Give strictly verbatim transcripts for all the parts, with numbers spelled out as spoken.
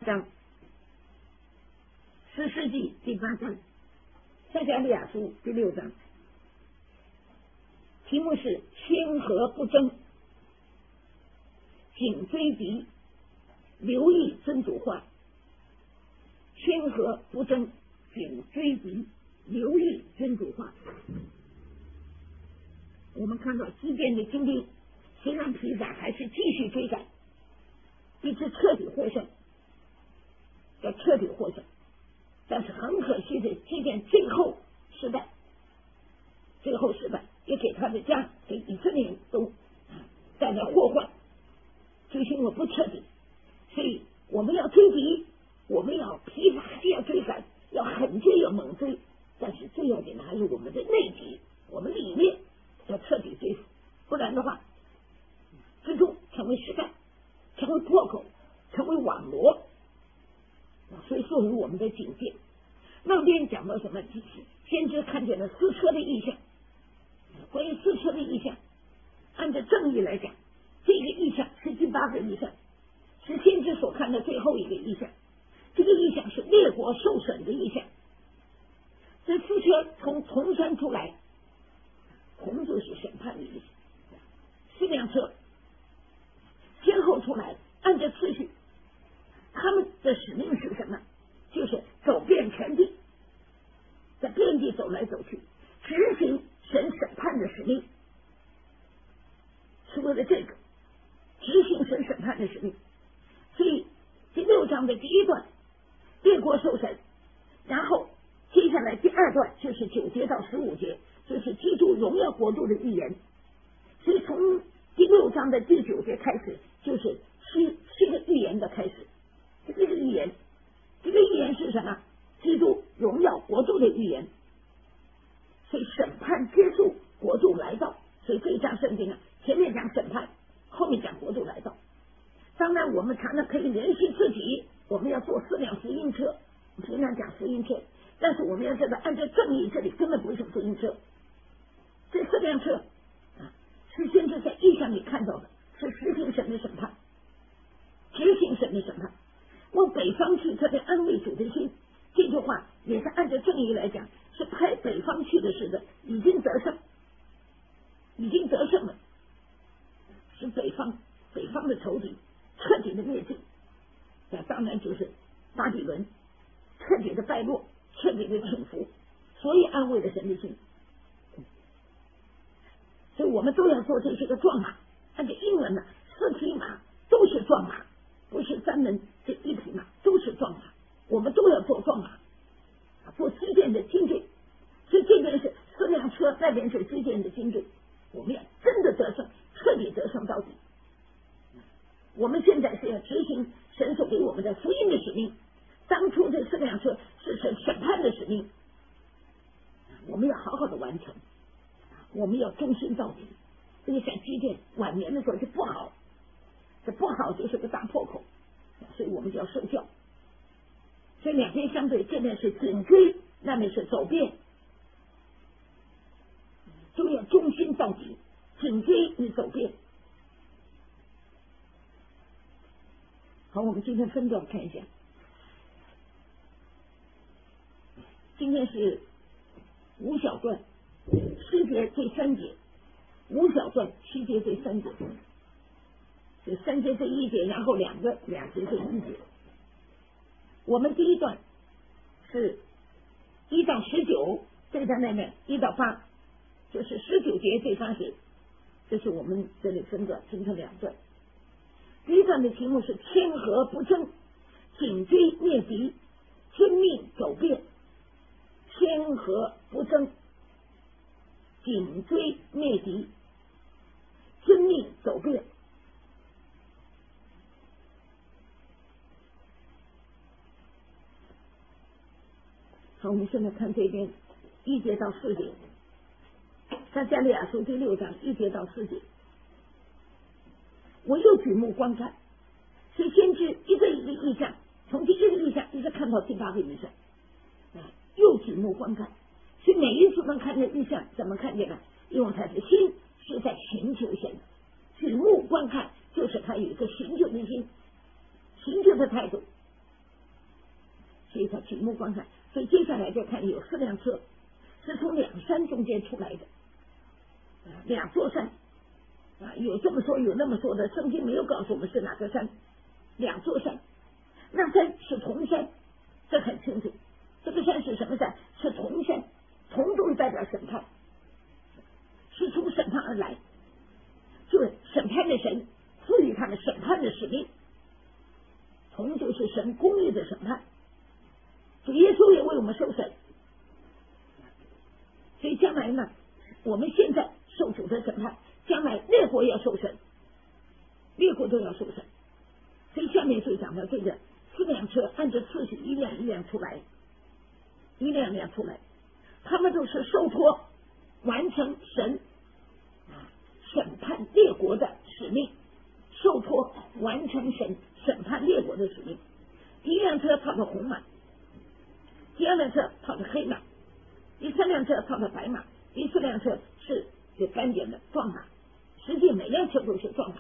章，十世纪第八章，撒迦利亚书第六章，题目是谦和不争，紧追敌，留意真主话。谦和不争，紧追敌，留意真主话。我们看到基甸的经历，虽然披萨还是继续追赶，一直彻底获胜，要彻底获胜，但是很可惜的，基甸最后失败，最后失败，也给他的家，给以色列人都带来祸患，追寻我不彻底，所以我们要追敌，我们要披萨还要追赶，要狠追要猛追，但是最要紧的还是我们的内敌，我们里面要彻底追捕，不然的话，最终成为失败，成为破口，成为网罗，所以作为我们的警戒。那边讲到什么？先知看见了四车的意象，关于四车的意象，按照正义来讲，这个意象是第八个意象，是先知所看的最后一个意象。这个意象是列国受审的意象。这四车从铜山出来，铜就是审判的意思。四辆车先后出来，按照次序，他们的使命是什么？就是走遍全地，在遍地走来走去，执行神审判的使命，是为了这个执行神审判的使命。所以第六章的第一段，列国受审，然后接下来第二段就是九节到十五节，就是基督荣耀国度的预言。所以从第六章的第九节开始，就是七七个预言的开始。这个预言，这个预言是什么？基督荣耀国度的预言。所以审判结束，国度来到。所以这一章圣经啊，前面讲审判，后面讲国度来到。当然，我们常常可以联系自己，我们要坐四辆福音车，平常讲福音车，但是我们要知道，按照正义，这里根本不是福音车。这四辆车啊，是先是在意象里看到的，是实行神的审判，执行神的审判。往北方去，特别安慰主的心，这句话也是按照正义来讲，是派北方去的是的，已经得胜，已经得胜了，是北方北方的仇敌彻底的灭尽。那当然就是巴比伦彻底的败落，彻底的倾覆，所以安慰了神的心。所以我们都要做这些个壮马，按照英文呢，四匹马都是壮马，不是专门这一匹马，都是壮马，我们都要做壮马，做基甸的精锐。所以这边是四辆车，那边是基甸的精锐，我们要真的得胜，彻底得胜到底。我们现在是要执行神所给我们的福音的使命，当初这四辆车是神审判的使命，我们要好好的完成，我们要忠心到底。这个像基甸晚年的时候就不好，这不好就是个大破口，所以我们就要受教。所以两边相对，这边是紧追，那边是走遍，就要忠心到底，紧追与走遍。好，我们今天分段看一下。今天是五小段，七节对三节，五小段七节对三节，就三节对一节，然后两个两节对一节。我们第一段是一到十九，对在那边一到八，就是十九节对三节，这是我们这里分段分成两段。第一段的题目是谦和不争，紧追灭敌，遵命走遍。谦和不争，紧追灭敌，遵命走遍。好，我们现在看这边一节到四节，撒迦利亚书第六章一节到四节。我又举目观看，所以先知一个一个意象，从第一个意象一直看到第八个意象，啊，又举目观看。所以每一次能看见意象，怎么看见呢？因为他的心是在寻求神，举目观看就是他有一个寻求的心，寻求的态度， 目观看。所以接下来就看有四辆车是从两山中间出来的，啊，两座山啊，有这么说有那么说的，圣经没有告诉我们是哪个山，两座山，那山是铜山，这很清楚。这个山是什么山？是铜山，铜就是代表审判，是从审判而来，就是审判的神赋予他们审判的使命。铜就是神公义的审判，主耶稣也为我们受审，所以将来呢，我们现在受主的审判，将来列国要受审，列国都要受审。所以下面就讲到这个四辆车按着次序一辆一辆出来，一辆辆出来，他们都是受托完成神审判列国的使命，受托完成神审判列国的使命。第一辆车套着红马，第二辆车套着黑马，第三辆车套着白马，第四辆车是有斑点的壮马。实际每辆车都是壮马，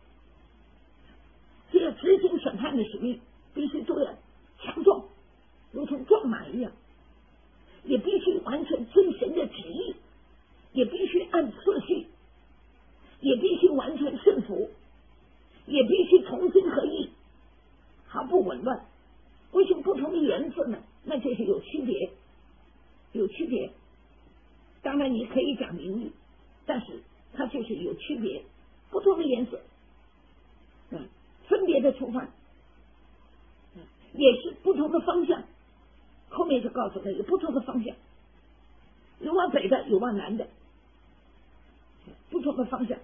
这要执行审判的使命，必须都要强壮，如同壮马一样，也必须完全遵神的旨意，也必须按次序，也必须完全顺服，也必须同心合意，毫不紊乱。为什么不同的颜色呢？那就是有区别，有区别。当然你可以讲名义，但是它就是有区别，不同的颜色，嗯，分别的出发，嗯，也是不同的方向。后面就告诉他有不同的方向，有往北的，有往南的，不同的方向。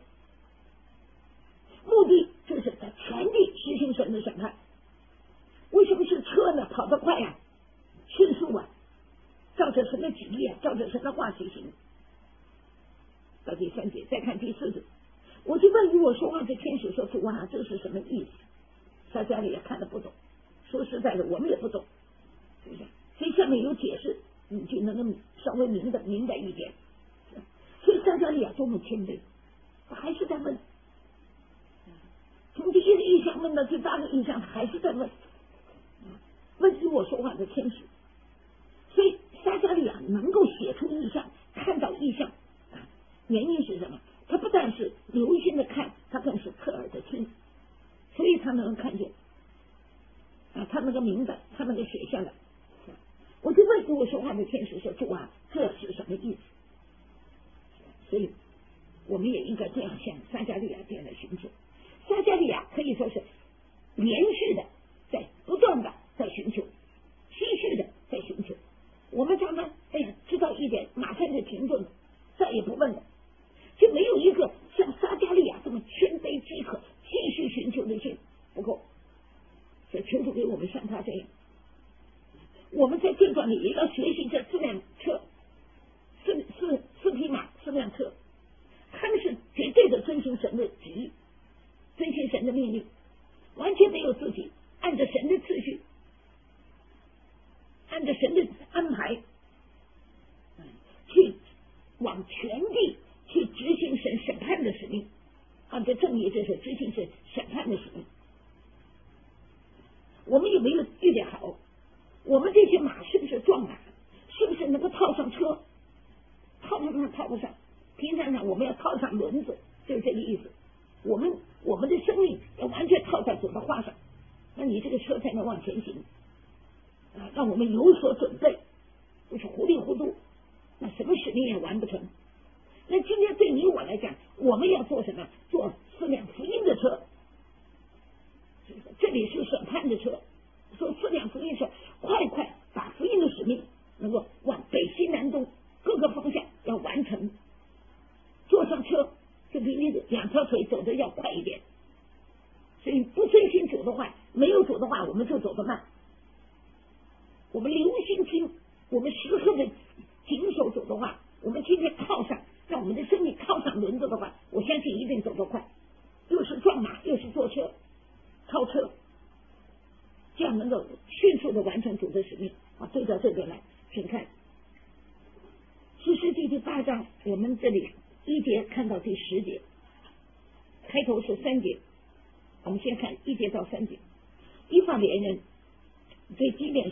目的就是在全地实行神的审判。为什么是车呢？跑得快啊，迅速啊，照着神的旨意啊，照着神的话去行。到第三节，再看第四节，我就问与我说话的天使说：“主啊，这是什么意思？”撒迦利亚看得不懂，说实在的，我们也不懂，是不是？所以下面有解释，你就能够稍微明白明白一点。所以撒迦利亚多么谦卑，他还是在问，从第一个意象问到第八个意象，还是在问。问与我说话的天使，所以撒迦利亚能够写出异象，看到异象，原因是什么？他不但是留心的看，他更是侧耳的听，所以他能够看见，啊，他能够明白，他能够写下来。我就问与我说话的天使说：“主啊，这是什么意思？”所以我们也应该这样向撒迦利亚这样的寻求。撒迦利亚可以说是连续的在不断的在寻求，继续的在寻求。我们常常哎呀知道一点，马上就停顿了，再也不问了，就没有一个像撒迦利亚这么谦卑饥渴继续寻求的心，不够。所以求主给我们像他这样，我们在正传里也要学习这四辆车，四四四匹马，四辆车，他们是绝对的遵行神的旨意，遵行神的命令，完全没有自己，按照神的次序，按照神的安排，去往全地去执行神审判的使命，按照正义，这是执行神审判的使命。我们有没有预备好？我们这些马是不是壮马？是不是能够套上车？套不上，套不上。平常上我们要套上轮子，就是这个意思。我们我们的生命要完全套在主的话上，那你这个车才能往前行啊！让我们有所准备，不是糊里糊涂，那什么使命也完不成。那今天对你我来讲，我们要做什么？做四辆福音的车。这里是审判的车，说四辆福音车，快快把福音的使命能够往北西南东各个方向要完成。坐上车就比你两条腿走的要快一点，所以不遵循主的话，没有主的话，我们就走得慢。我们留心听，我们时刻的谨守主的话，我们今天靠上，让我们的生命靠上轮子的话，我相信一定走得快。又是撞马，又是坐车超车，这样能够迅速的完成主的使命啊！对到这边来，请看士师记第八章，我们这里一节看到第十节，开头是三节，我们先看一节到三节。以法莲人对基遍说：“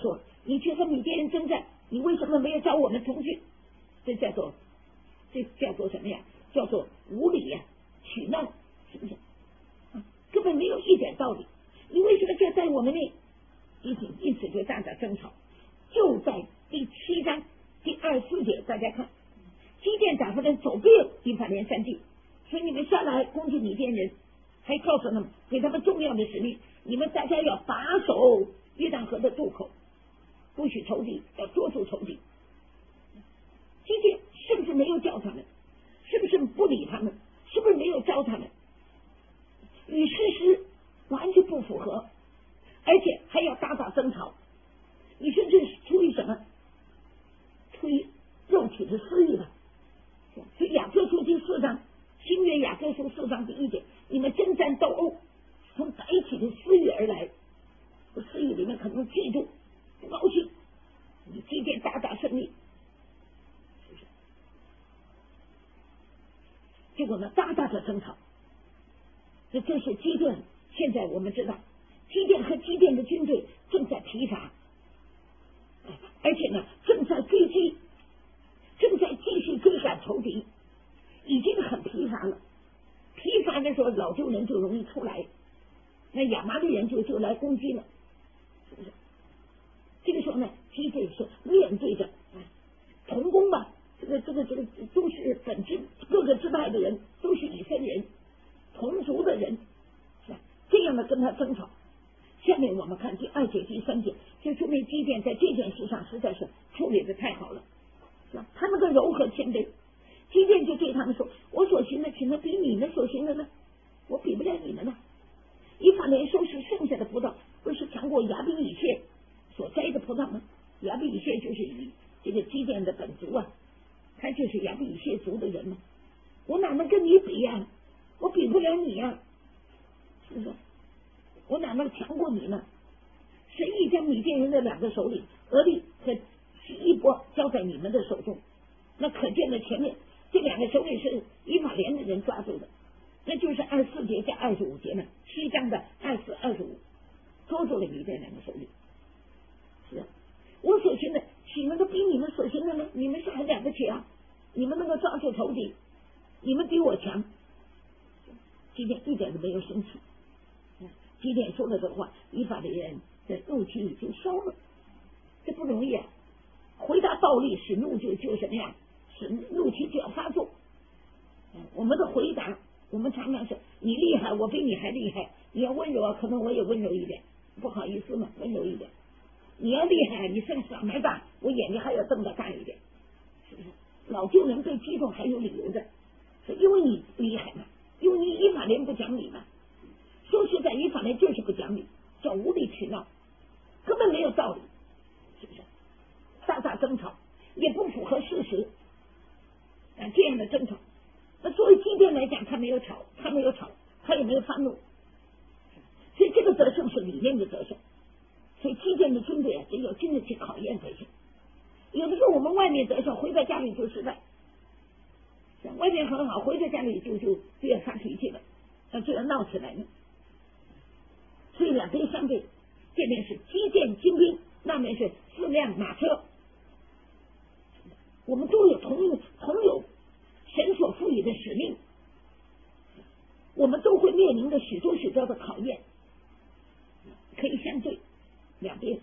你去和米甸人征战，你为什么没有找我们同去？这叫做这叫做什么呀？叫做无理呀、啊，取闹，是不是？啊，根本没有一点道理。你为什么就在我们那？因此因此就大打争吵。就在第七章第二十四节，大家看，基甸打发人走遍以法莲山地，说你们下来攻击米甸人，还告诉他们，给他们重要的使命，你们大家要把守约旦河的渡口，不许仇敌，要捉住仇敌。基甸甚至没有叫他们，是不是不理他们？是不是没有招他们？与事实完全不符合，而且还要大打争吵。你说这是出于什么？出于肉体的私欲吧。所以雅各书第四章，新约雅各书四章第一节，你们征战斗殴，从白起的私欲而来。私欲里面可能嫉妒、不高兴，你基甸大大胜利，是不是？结果呢，大大的争吵。这这是基甸，现在我们知道，基甸和基甸的军队正在疲乏。而且呢，正在追击，正在继续追赶仇敌，已经很疲乏了。疲乏的时候，老旧人就容易出来，那亚麻利人就就来攻击了，是不是？这个时候呢，基甸是面对着啊，同工吧，这个这个这个都是本支各个支派的人，都是以色列人，同族的人，是吧？这样的跟他争吵。下面我们看第二节、第三节，就说明基甸在这件事上实在是处理的太好了，是吧？他那个柔和谦卑，基甸就对他们说：“我所行的，岂能比你们所行的呢？我比不了你们呢。以法莲收拾剩下的葡萄，不是强过亚比以谢所摘的葡萄吗？亚比以谢就是以这个基甸的本族啊，他就是亚比以谢族的人嘛。我哪能跟你比呀、啊？我比不了你呀、啊，是不是？我哪能强过你呢？神已将米甸人的两个首领俄利和希一波交在你们的手中。那可见的前面这两个首领是以法莲的人抓住的，那就是二十四节加二十五节呢，七章的二四、二十五，捉住了米甸两个首领。是啊，我所行的岂能够比你们所行的呢？你们是很了不起啊，你们能够抓住仇敌，你们比我强。基甸一点都没有生气。基甸说了这话，以法莲人的怒气已经消了，这不容易啊！回答暴力使怒就就什么呀？使怒气就要发作。嗯、我们的回答，我们常常是你厉害，我比你还厉害；你要温柔啊，可能我也温柔一点，不好意思嘛，温柔一点。你要厉害，你算嗓门大，我眼睛还要瞪得大一点，是不是？老旧人被击中还有理由的，是因为你厉害嘛，因为你以法莲不讲理嘛。说实在，以法莲就是不讲理，叫无理取闹，根本没有道理，是不是？大大争吵，也不符合事实啊！这样的争吵，那作为基甸来讲，他没有吵，他没有吵，他也没有发怒，所以这个得胜是里面的得胜。所以基甸的军队啊，得要经得起考验才行。有的时候我们外面得胜，回到家里就失败，外面很好，回到家里就就就要发脾气了，那就要闹起来了。所以两边相对，这边是基甸精兵，那边是四辆马车，我们都有同同有神所赋予的使命，我们都会面临着许多许多的考验，可以相对两边。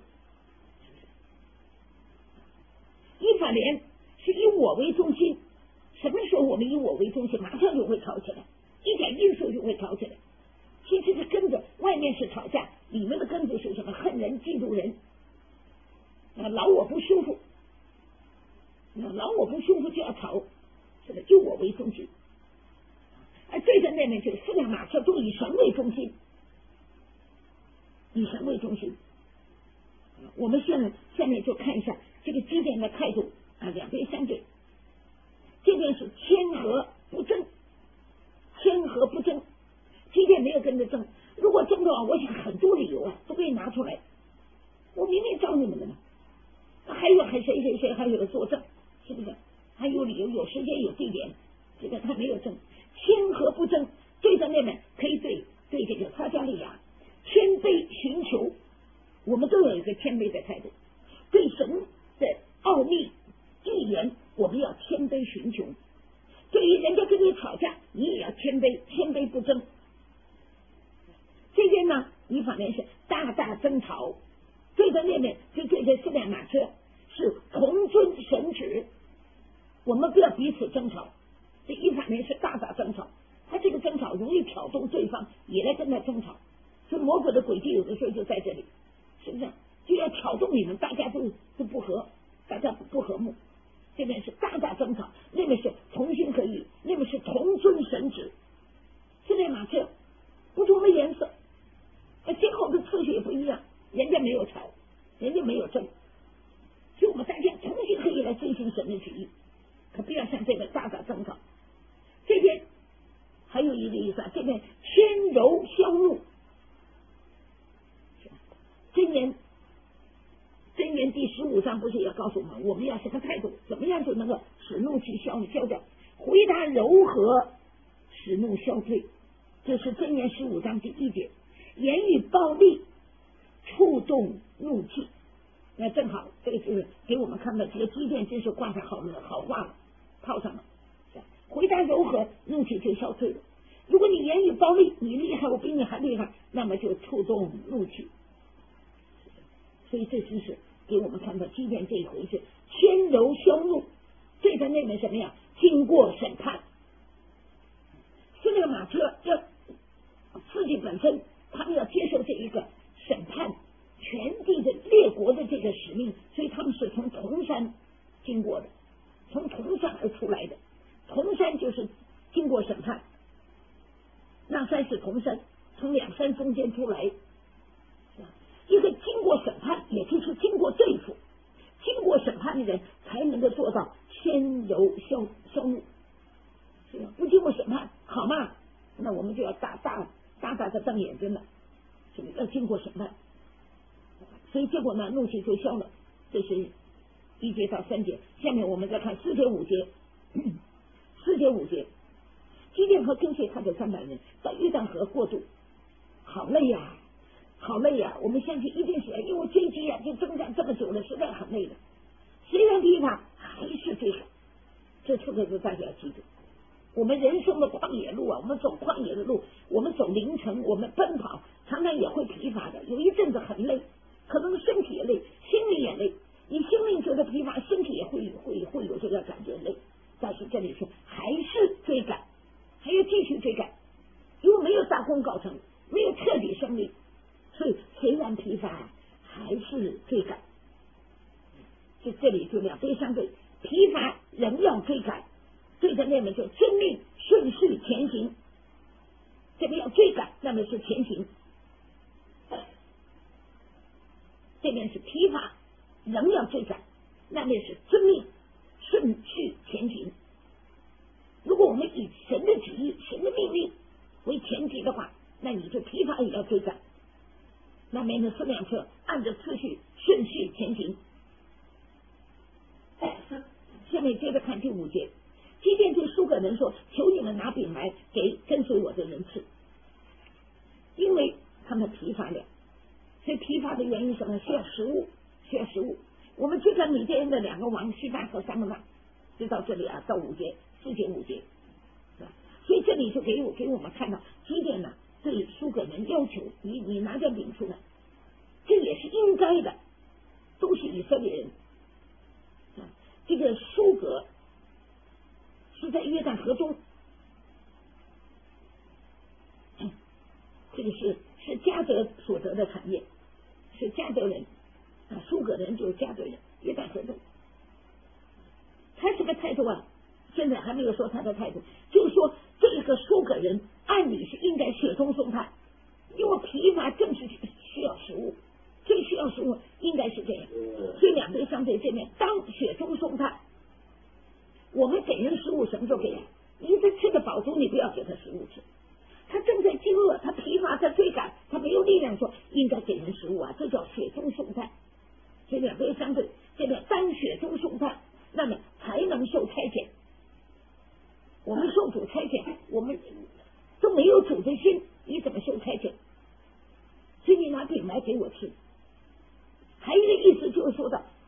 以法莲是以我为中心，什么时候我们以我为中心，马上就会吵起来，一点因素就会吵起来。其实是跟着外面是吵架，里面的根子是什么？恨人、嫉妒人，啊，劳我不舒服，啊，劳我不舒服就要吵，是的，以我为中心。而对着那边就四辆马车都以神为中心，以神为中心。我们现在下面就看一下这个基甸的态度啊，两边相对，这边是谦和不争，谦和不争。基甸没有跟着争，如果争的话，我想很多理由啊都可以拿出来。我明明找你们的嘛，还有还谁谁谁还有的作证，是不是？还有理由，有时间有地点，这个他没有争，谦和不争。对着那边可以对对这个撒迦利亚谦卑寻求，我们都有一个谦卑的态度。 对神的奥秘预言，我们要谦卑寻求。对于人家跟你吵架，你也要谦卑，谦卑不争。这边呢，一方面是大大争吵，对着那面就对着四辆马车是同遵神旨，我们不要彼此争吵。这一方面是大大争吵，他这个争吵容易挑动对方也来跟他争吵，所以魔鬼的诡计有的时候就在这里，是不是？就要挑动你们，大家都都不和，大家不和睦。这边是大大争吵，那边是同心合意，那边是同遵神旨。四辆马车不同的颜色，先后的次序也不一样，人家没有吵，人家没有争，所以我们大家同心合意来遵循神的旨意，可不要像这个大大争吵。这边还有一个意思啊，这边谦柔消怒。箴言箴言第十五章不是也告诉我们，我们要什么态度，怎么样就能够使怒气消消掉？回答柔和，使怒消退。这是箴言十五章第一节。言语暴力，触动怒气。那正好，这个是给我们看到这个基甸真是挂上好了好话了，套上了。回答柔和，怒气就消退了。如果你言语暴力，你厉害，我比你还厉害，那么就触动怒气。所以这真是给我们看到基甸这一回是谦柔消怒，对着那边什么呀？经过审判，四辆马车要自己本身，他们要接受这一个审判全地的列国的这个使命，所以他们是从铜山经过的，从铜山而出来的。铜山就是经过审判，那山是铜山，从两山中间出来。一个经过审判，也就是经过对付、经过审判的人，才能够做到谦柔消消怒。不经过审判，好嘛，那我们就要大大大大的瞪眼睛了。这个要经过审判，所以结果呢，怒气就消了。这是一节到三节，下面我们再看四节五节。四节五节，基甸和跟随他的三百人到约旦河过渡，好累呀、啊，好累呀、啊！我们相信一定是因为追击啊，就征战这么久了，实在很累的。虽然疲乏，还是追赶。这特别是大家要记住，我们人生的旷野路啊，我们走旷野的路，我们走凌晨，我们奔跑，常常也会疲乏的。有一阵子很累，可能身体也累，心里也累。你心里觉得疲乏，身体也会会会有这个感觉累。但是这里说还是追赶，还要继续追赶，因为没有大功告成，没有彻底胜利，所以虽然疲乏，还是追赶。就这里就两边相对，疲乏仍要追赶，对着那边就遵命顺势前行。这边要追赶，那边是前行；这边是疲乏仍要追赶，那边是遵命顺势前行。如果我们以神的旨意、神的命令为前提的话，那你就疲乏也要追赶。那边的四辆车按着次序顺序前行。下面接着看第五节，基甸对苏格人说：“求你们拿饼来给跟随我的人吃，因为他们疲乏了。所以疲乏的原因是什么？需要食物，需要食物。我们去看米甸人的两个王西巴和三个曼，就到这里啊，到五节，四节五节。所以这里就给我给我们看到，基甸呢对苏格人要求你你拿点饼出来，这也是应该的，都是以色列人。这个苏格是在约旦河中，这个是是迦得所得的产业，是迦得人啊，苏格人就是迦得人，约旦河中。他什么态度啊？现在还没有说他的态度，就是说这个苏格人按理是应该雪中送炭，因为疲乏正是需要食物，最需要食物应该是这样。所以两边相对，这边当雪中送炭。我们给人食物什么时候给人？你这吃的饱足，你不要给他食物吃。他正在饥饿，他疲乏，他追赶，他没有力量说应该给人食物啊，这叫雪中送炭。所以两边相对，这个当雪中送炭，那么才能受差遣。我们受主差遣，我们都没有主的心，你怎么受差遣？所以你拿饼来给我吃。还有一个意思就是说的，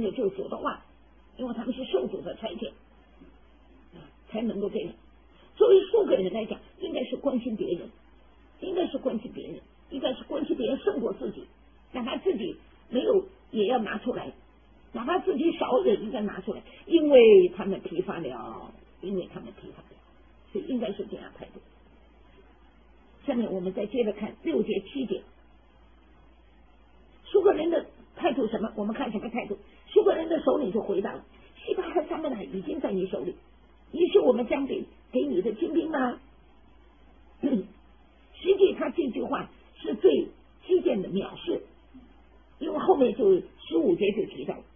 听的就是主的话，因为他们是受主的差遣，才能够这样。作为数个人来讲，应该是关心别人，应该是关心别人，应该是关心别人胜过自己，哪怕自己没有也要拿出来，哪怕自己少也应该拿出来，因为他们疲乏了，因为他们疲乏了，所以应该是这样态度。下面我们再接着看六节七节，苏格人的态度什么？我们看什么态度？苏格人的首领就回答了：西巴和撒母耳已经在你手里，于是我们将给给你的精兵吗？实际他这句话是对基甸的藐视，因为后面就十五节就提到了。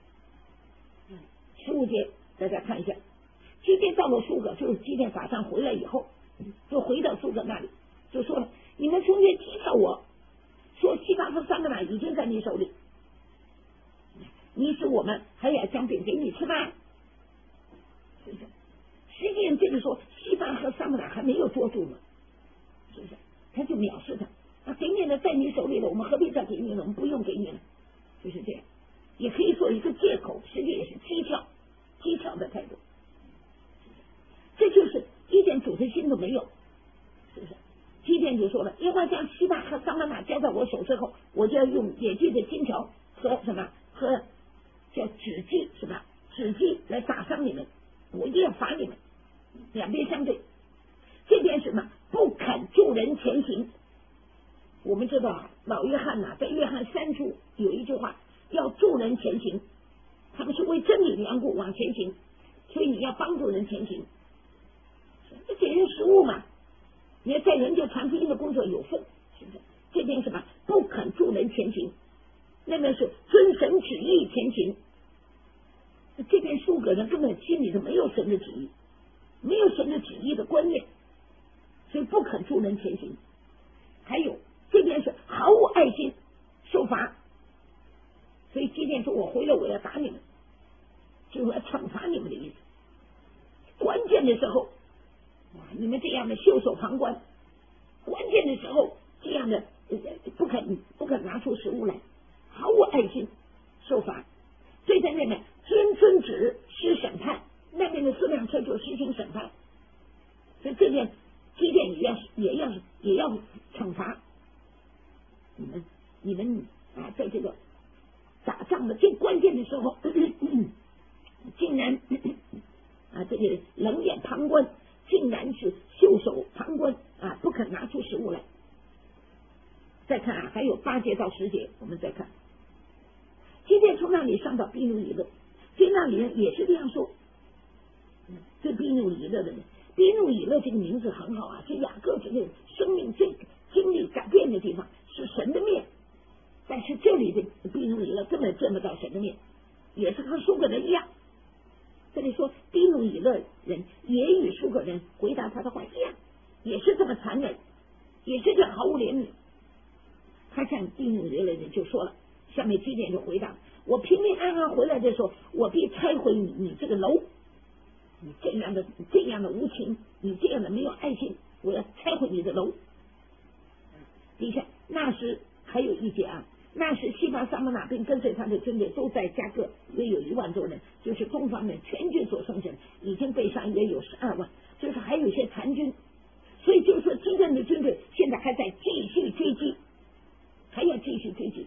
十五节大家看一下，基甸到了苏格，就是基甸打仗回来以后，就回到苏格那里，就说了：你们从前讥笑我说西巴和撒母耳已经在你手里，你使我们还要将饼给你吃吗？是不是？实际上这个说西巴和撒母耳还没有捉住呢，是不是？他就藐视他，啊，给你的在你手里了，我们何必再给你了？我们不用给你了，就是这样。也可以做一个借口，实际也是讥诮、讥诮的态度。这就是基甸主的心都没有，是不是？基甸就说了：耶和华将西巴和撒母耳交在我手之后，我就要用野地的金条和什么和叫纸记是吧？纸记来打伤你们，我一样罚你们。两边相对，这边什么不肯助人前行。我们知道啊，老约翰呐、啊，在约翰三书有一句话，要助人前行，他们是为真理的缘故往前行，所以你要帮助人前行，给人食物嘛，你要在人家传福音的工作有份，是不是？这边什么不肯助人前行，那边是遵神旨意前行。这边苏格人根本心里头没有神的旨意，没有神的旨意的观念，所以不肯助人前行。还有这边是毫无爱心，受罚。所以基甸说：“我回来我要打你们，就是我要惩罚你们的意思。关键的时候，你们这样的袖手旁观；关键的时候，这样的不肯不肯拿出食物来，毫无爱心，受罚。所以在那边遵遵旨施审判，那边的四辆车就实行审判。所以这边基甸也要也要也要惩罚你们，你们啊，在这个。”打仗的最关键的时候，竟然啊，这个冷眼旁观，竟然是袖手旁观啊，不肯拿出食物来。再看啊，还有八节到十节，我们再看。基甸从那里上到比努以勒，对那里人也是这样说。对比努以勒的人，比努以勒这个名字很好啊，是雅各这个生命最经历改变的地方，是神的面。但是这里的比努以勒根本见不到神的面，也是和苏格人一样。这里说比努以勒人也与苏格人回答他的话一样，也是这么残忍，也是这样毫无怜悯。他向比努以勒人就说了，下面基甸就回答：我平平安安回来的时候，我必拆毁你你这个楼，你这样的这样的无情，你这样的没有爱心，我要拆毁你的楼。底下那时还有一节啊。那时西巴撒母耳并跟随他的军队都在加各，约有一万多人，就是东方人全军所剩人已经被杀，约有十二万，就是还有一些残军。所以就是说基甸的军队现在还在继续追击，还要继续追击。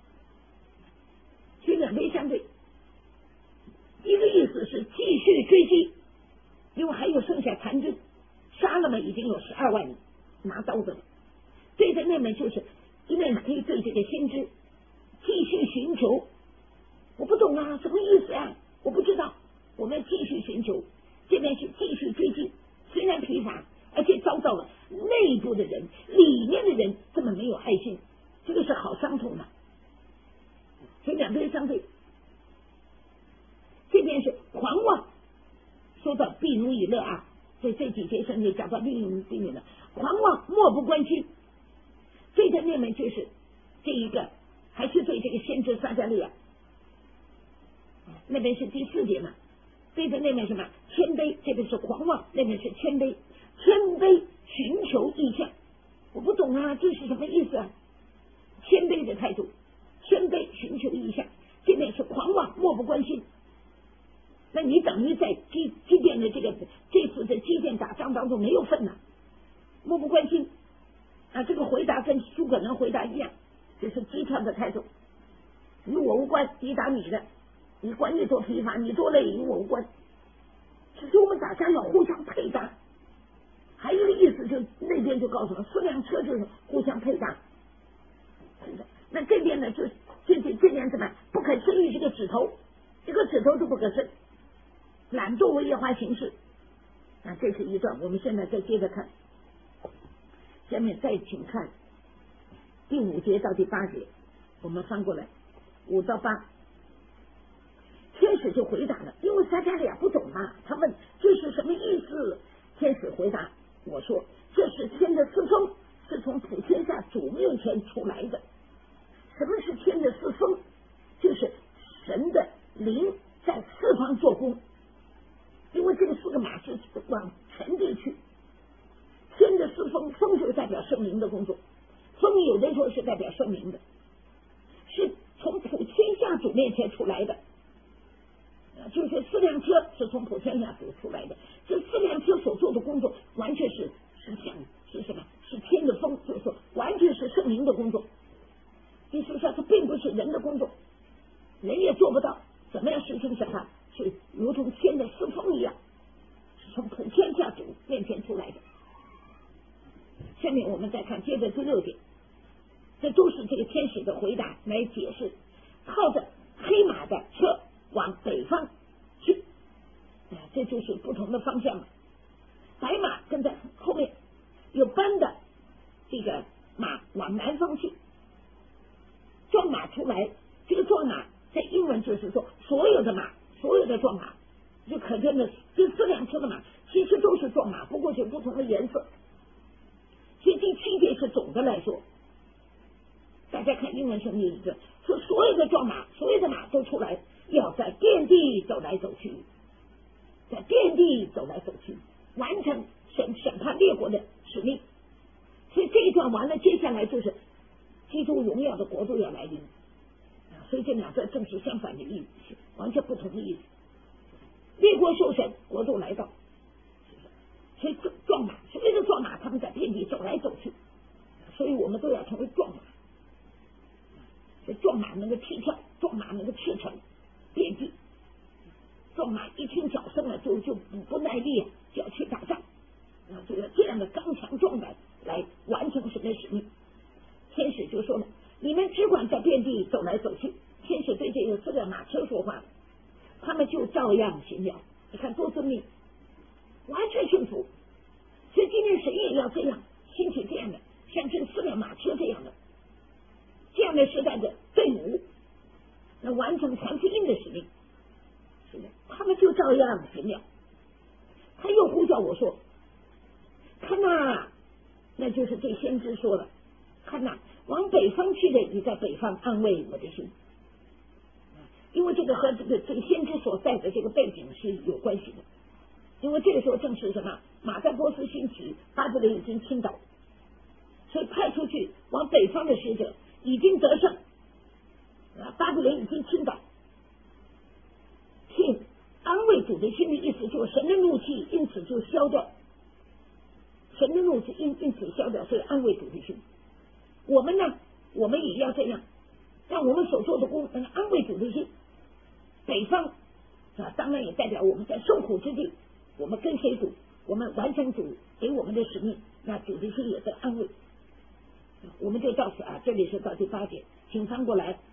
所以两边相对，一个意思是继续追击，因为还有剩下残军，杀了嘛已经有十二万人拿刀子了。对的那边就是因为可以对这个先知继续寻求，我不懂啊，什么意思啊？我不知道。我们继续寻求，这边是继续追击，虽然疲乏，而且遭到了内部的人、里面的人根本没有爱心，这个是好伤痛的。所以两边相对，这边是狂妄。说到比努以勒啊，在这几节圣经讲到利用比努的狂妄，漠不关心。对的那面就是这一个，还是对这个先知撒迦利亚，那边是第四节嘛。对的那面什么谦卑，这边是狂妄，那边是谦卑。谦卑寻求意象，我不懂啊，这是什么意思啊？谦卑的态度，谦卑寻求意象，这现在是狂妄，漠不关心。那你等于在基基甸的这个这次的基甸打仗当中没有份呢，漠不关心啊！这个回答跟诸葛亮回答一样，这是极强的态度，与我无关，抵挡你的，你管你多疲乏，你多累，与我无关。其实我们打仗要互相配搭，还有一个意思就那边就告诉了，四辆车就是互相配搭。那这边呢，就这这这边怎么不可生育这个指头，这个指头就不可生，懒惰为耶和华行事啊，这是一段。我们现在再接着看，下面再请看第五节到第八节，我们翻过来五到八。天使就回答了，因为撒迦利亚不懂嘛，他问这是什么意思？天使回答我说，这是天的四风，是从普天下主面前出来的。什么是天的四风？就是神的灵在四方做工，因为这个四个马是往全地去。天的四风，风就代表圣灵的工作，风有的时候是代表圣灵的，是从普天下主面前出来的。就是四辆车是从普天下主出来的，这四辆车所做的工作完全是是想是什么？是天的风，就是说完全是圣灵的工作。意思说，它并不是人的工作，人也做不到。怎么样实行审判？是如同天的四风一样，是从普天下主面前出来的。下面我们再看，接着第六点，这都是这个天使的回答来解释，靠着黑马的车往北方去，啊，这就是不同的方向了。白马跟在后面，有斑的这个马往南方去。壮马出来，这个壮马在英文就是说所有的马，所有的壮马，就可见的这四辆车的马其实都是壮马，不过是不同的颜色。所以第七节是总的来说，大家看英文圣经一个说所有的壮马，所有的马都出来，要在遍地走来走去，在遍地走来走去，完成审审判列国的使命。所以这一段完了，接下来就是基督荣耀的国度要来临啊！所以这两个正是相反的意思，完全不同的意思。列国受审，国度来到，所以壮马，所谓的壮马，他们在遍地走来走去，所以我们都要成为壮马。这壮马能够踢跳，壮马能够驰骋遍地，壮马一听脚声了，就就不不耐力，就要去打仗啊！就要这样的刚强壮胆来完成神的使命。天使就说了，你们只管在遍地走来走去。天使对这个四辆马车说话，他们就照样行了。你看多遵命，完全顺服。所以今天神也要这样兴起这样的，像这四辆马车这样的这样的时代的队伍，来完成传福音的使命。是的，他们就照样行了。他又呼叫我说，看哪，那就是对先知说了，看呐，往北方去的，你在北方安慰我的心，因为这个和这个这个先知所在的这个背景是有关系的。因为这个时候正是什么，马代波斯兴起，巴比伦已经倾倒，所以派出去往北方的使者已经得胜，啊，巴比伦已经倾倒，替安慰主的心的意思就是神的怒气因此就消掉，神的怒气因因此消掉，所以安慰主的心。我们呢，我们也要这样，让我们所做的工能安慰主的心。北方啊，当然也代表我们在受苦之地，我们跟随主，我们完成主给我们的使命，那主的心也在安慰。我们就到此啊，这里是到第八节，请翻过来。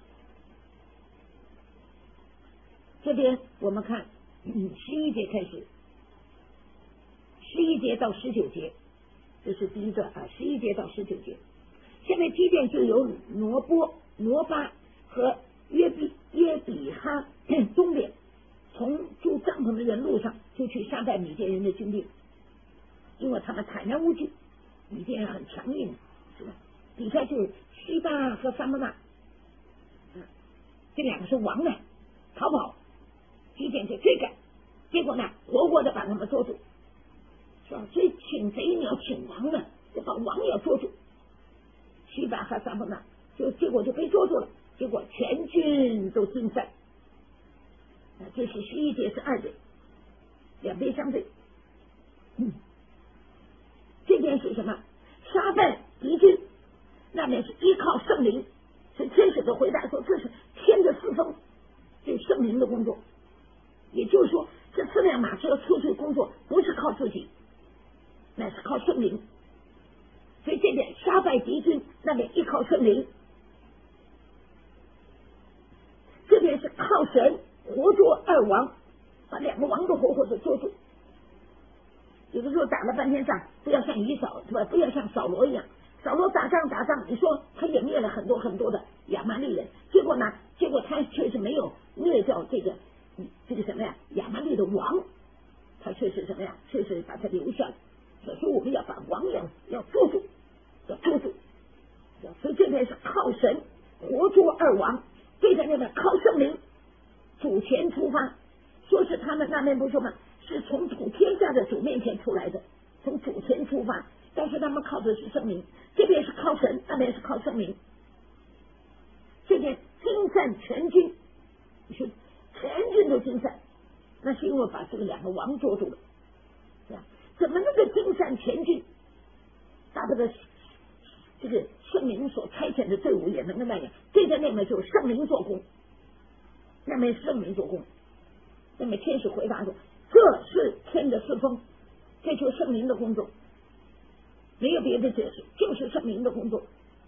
这边我们看十一节开始，十一节到十九节，这是第一段啊，十一节到十九节。下面基甸就由挪波、挪巴和约比耶比哈东边，从住帐篷的人路上就去杀败米甸人的军队，因为他们坦然无惧，米甸人很强硬，是吧？底下就是西巴和撒摩纳，嗯，这两个是王呢，逃跑，基甸就追赶，结果呢，活活的把他们捉住，是吧？所以请贼你要请王呢，就把王要捉住。西巴和撒摩纳就结果就被捉住了， 结果全军都惊散。啊，这是十一节是二队，两边相对。嗯，这边是什么？杀败敌军，那边是依靠圣灵。所以天使的回答说，这是天的四风，这是圣灵的工作。也就是说，这四辆马车出去工作不是靠自己，乃是靠圣灵。所以这边杀败敌军，那边依靠圣灵，这边是靠神活捉二王，把两个王都活活的捉住。有的时候打了半天仗，不要像以扫，对吧？不要像扫罗一样，扫罗打仗打仗，你说他也灭了很多很多的亚玛力人，结果呢？结果他确实没有灭掉这个这个什么呀？亚玛力的王，他确实什么呀？确实把他留下了。所以说我们要把王要要捉住，要捉住。所以这边是靠神活捉二王，这边那边靠圣灵主前出发，说是他们那边不说吗？是从主天下的主面前出来的，从主前出发，但是他们靠的是圣灵，这边是靠神，那边是靠圣灵。这边惊散全军，你说全军都惊散，那是因为把这个两个王捉住了，是吧？怎么那个惊散全军，大不得这个圣灵所差遣的队伍也能够那样？这在那边就是圣灵做工，那边圣灵做工。那么天使回答说，这是天的四风，这就是圣灵的工作，没有别的解释，就是圣灵的工作。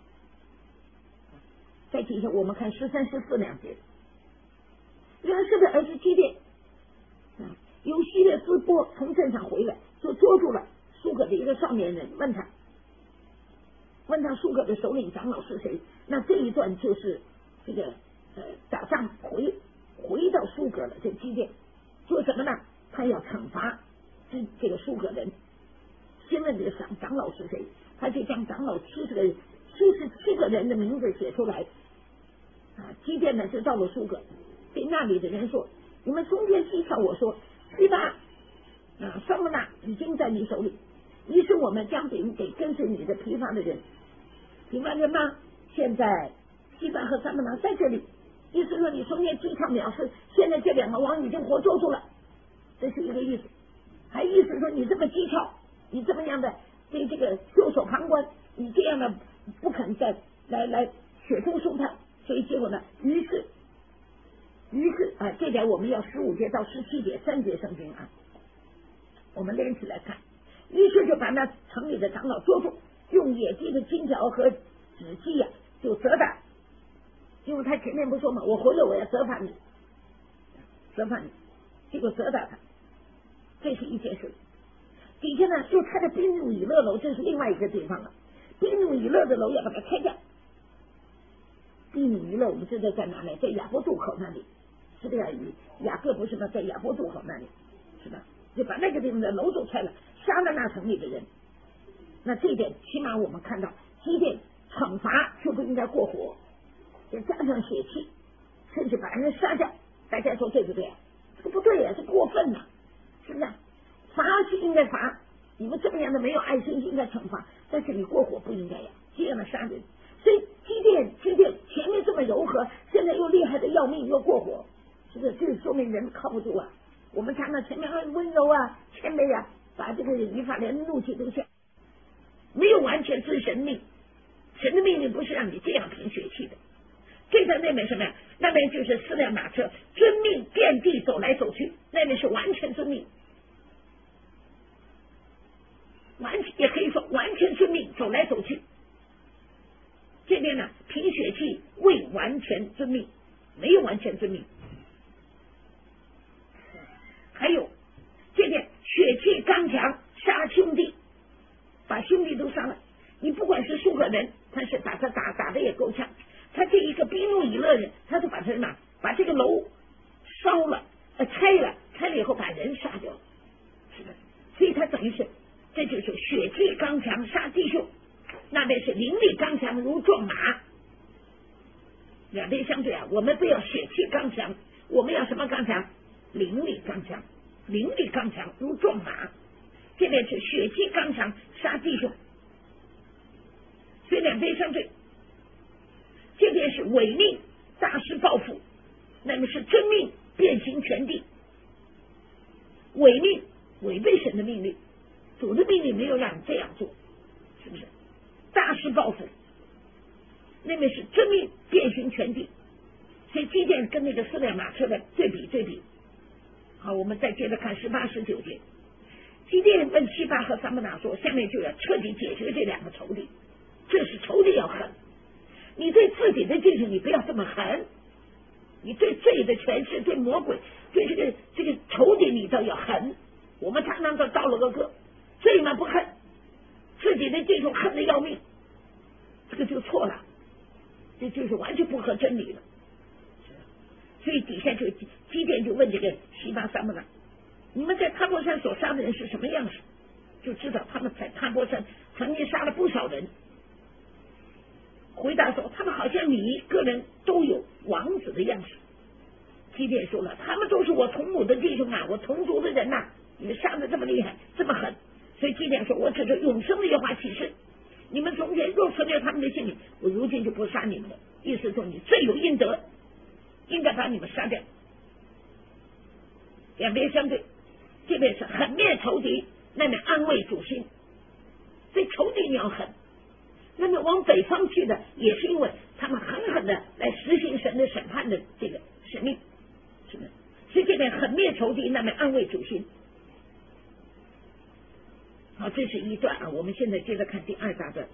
在底下我们看十三、十四两节，约瑟的儿子基甸啊，由希勒斯波从镇上回来，就捉住了苏格的一个少年人，问他，问他苏格的首领长老是谁？那这一段就是这个呃打仗回回到苏格了，这基甸做什么呢？他要惩罚这这个苏格人。先问这个长长老是谁，他就将长老七十个人七十七个人的名字写出来。啊，基甸呢就到了苏格，对那里的人说：“你们中间讥诮我说，西巴啊，撒母拿已经在你手里，于是我们将饼给跟随你的疲乏的人。疲乏人吗？现在西巴和撒母拿在这里，意思说你中间讥诮藐视，现在这两个王已经活捉住了，这是一个意思。还意思说你这么讥诮，你这么样的对这个袖手旁观，你这样的不肯再来来雪中送炭。”所以结果呢？于是，于是啊，这点我们要十五节到十七节三节圣经啊，我们连起来看。于是就把那城里的长老捉住，用野鸡的金条和纸鸡呀、啊，就责打。因为他前面不说嘛，我回来我要责罚你，责罚你，结果责打他，这是一件事。底下呢，就他的宾努以勒楼，这是另外一个地方了。宾努以勒的楼要把它拆掉。宾努以勒我们知道在哪里？在雅博渡口那里，是这样。雅各不是吗？在雅博渡口那里，是吧？就把那个地方的楼都拆了，杀了那城里的人。那这一点起码我们看到，即便惩罚就不应该过火，要加上血气，甚至把人杀掉。大家说对不对？这个不对呀，这过分了，是不是？罚是应该罚，你们这么样的没有爱心应该惩罚，但是你过火不应该呀，这样的杀人。所以基甸基甸前面这么柔和，现在又厉害的要命，又过火，是不是？这说明人靠不住啊。我们看到前面很温柔啊、谦卑啊，把这个以法莲怒气都下，没有完全遵神命。神的命令不是让你这样凭血气的。这在那边什么呀？那边就是四辆马车遵命遍地走来走去，那边是完全遵命，完全也可以说完全遵命走来走去。这边呢，凭血气未完全遵命，没有完全遵命。还有这边血气刚强，杀兄弟，把兄弟都杀了。你不管是数个人，他是把他打打的也够呛。他这一个宾努以勒人，他就把他什么，把这个楼烧了，呃，拆了，拆了以后把人杀掉了，是的。所以他等于是，这就是血气刚强杀弟兄。那边是灵力刚强如壮马，两边相对啊，我们不要血气刚强，我们要什么刚强？灵力刚强，灵力刚强如壮马。这边是血气刚强杀弟兄，所以两边相对。这边是违命大施报复，那么是真命变行全地，违命违背神的命令，主的命令没有让你这样做，是不是？大施报复，那么是真命变行全地。所以基甸跟那个四辆马车的对比对比。好，我们再接着看十八十九节。基甸问西巴和撒母拿说，下面就要彻底解决这两个仇敌，这是仇敌要狠，你对自己的弟兄你不要这么狠，你对罪的权势，对魔鬼，对这个这个仇敌你都要狠。我们常常都到了个个罪嘛不恨，自己的弟兄恨得要命，这个就错了，这就是完全不合真理了。所以底下就基甸就问这个西巴撒母拿，你们在塔伯山所杀的人是什么样式？就知道他们在塔伯山曾经杀了不少人。回答说，他们好像你个人都有王子的样式。基甸说了，他们都是我同母的弟兄啊，我同族的人呐、啊，你们杀的这么厉害，这么狠。所以基甸说，我指着永生的耶和华起誓，你们从前若存留他们的性命，我如今就不杀你们了。意思说你罪有应得，应该把你们杀掉。两边相对，这边是狠灭仇敌，那边安慰主心。所以仇敌你要狠，那么往北方去的，也是因为他们狠狠的来实行神的审判的这个使命，是不是？所以这边狠灭仇敌，那边安慰主心。好，这是一段啊，我们现在接着看第二大段，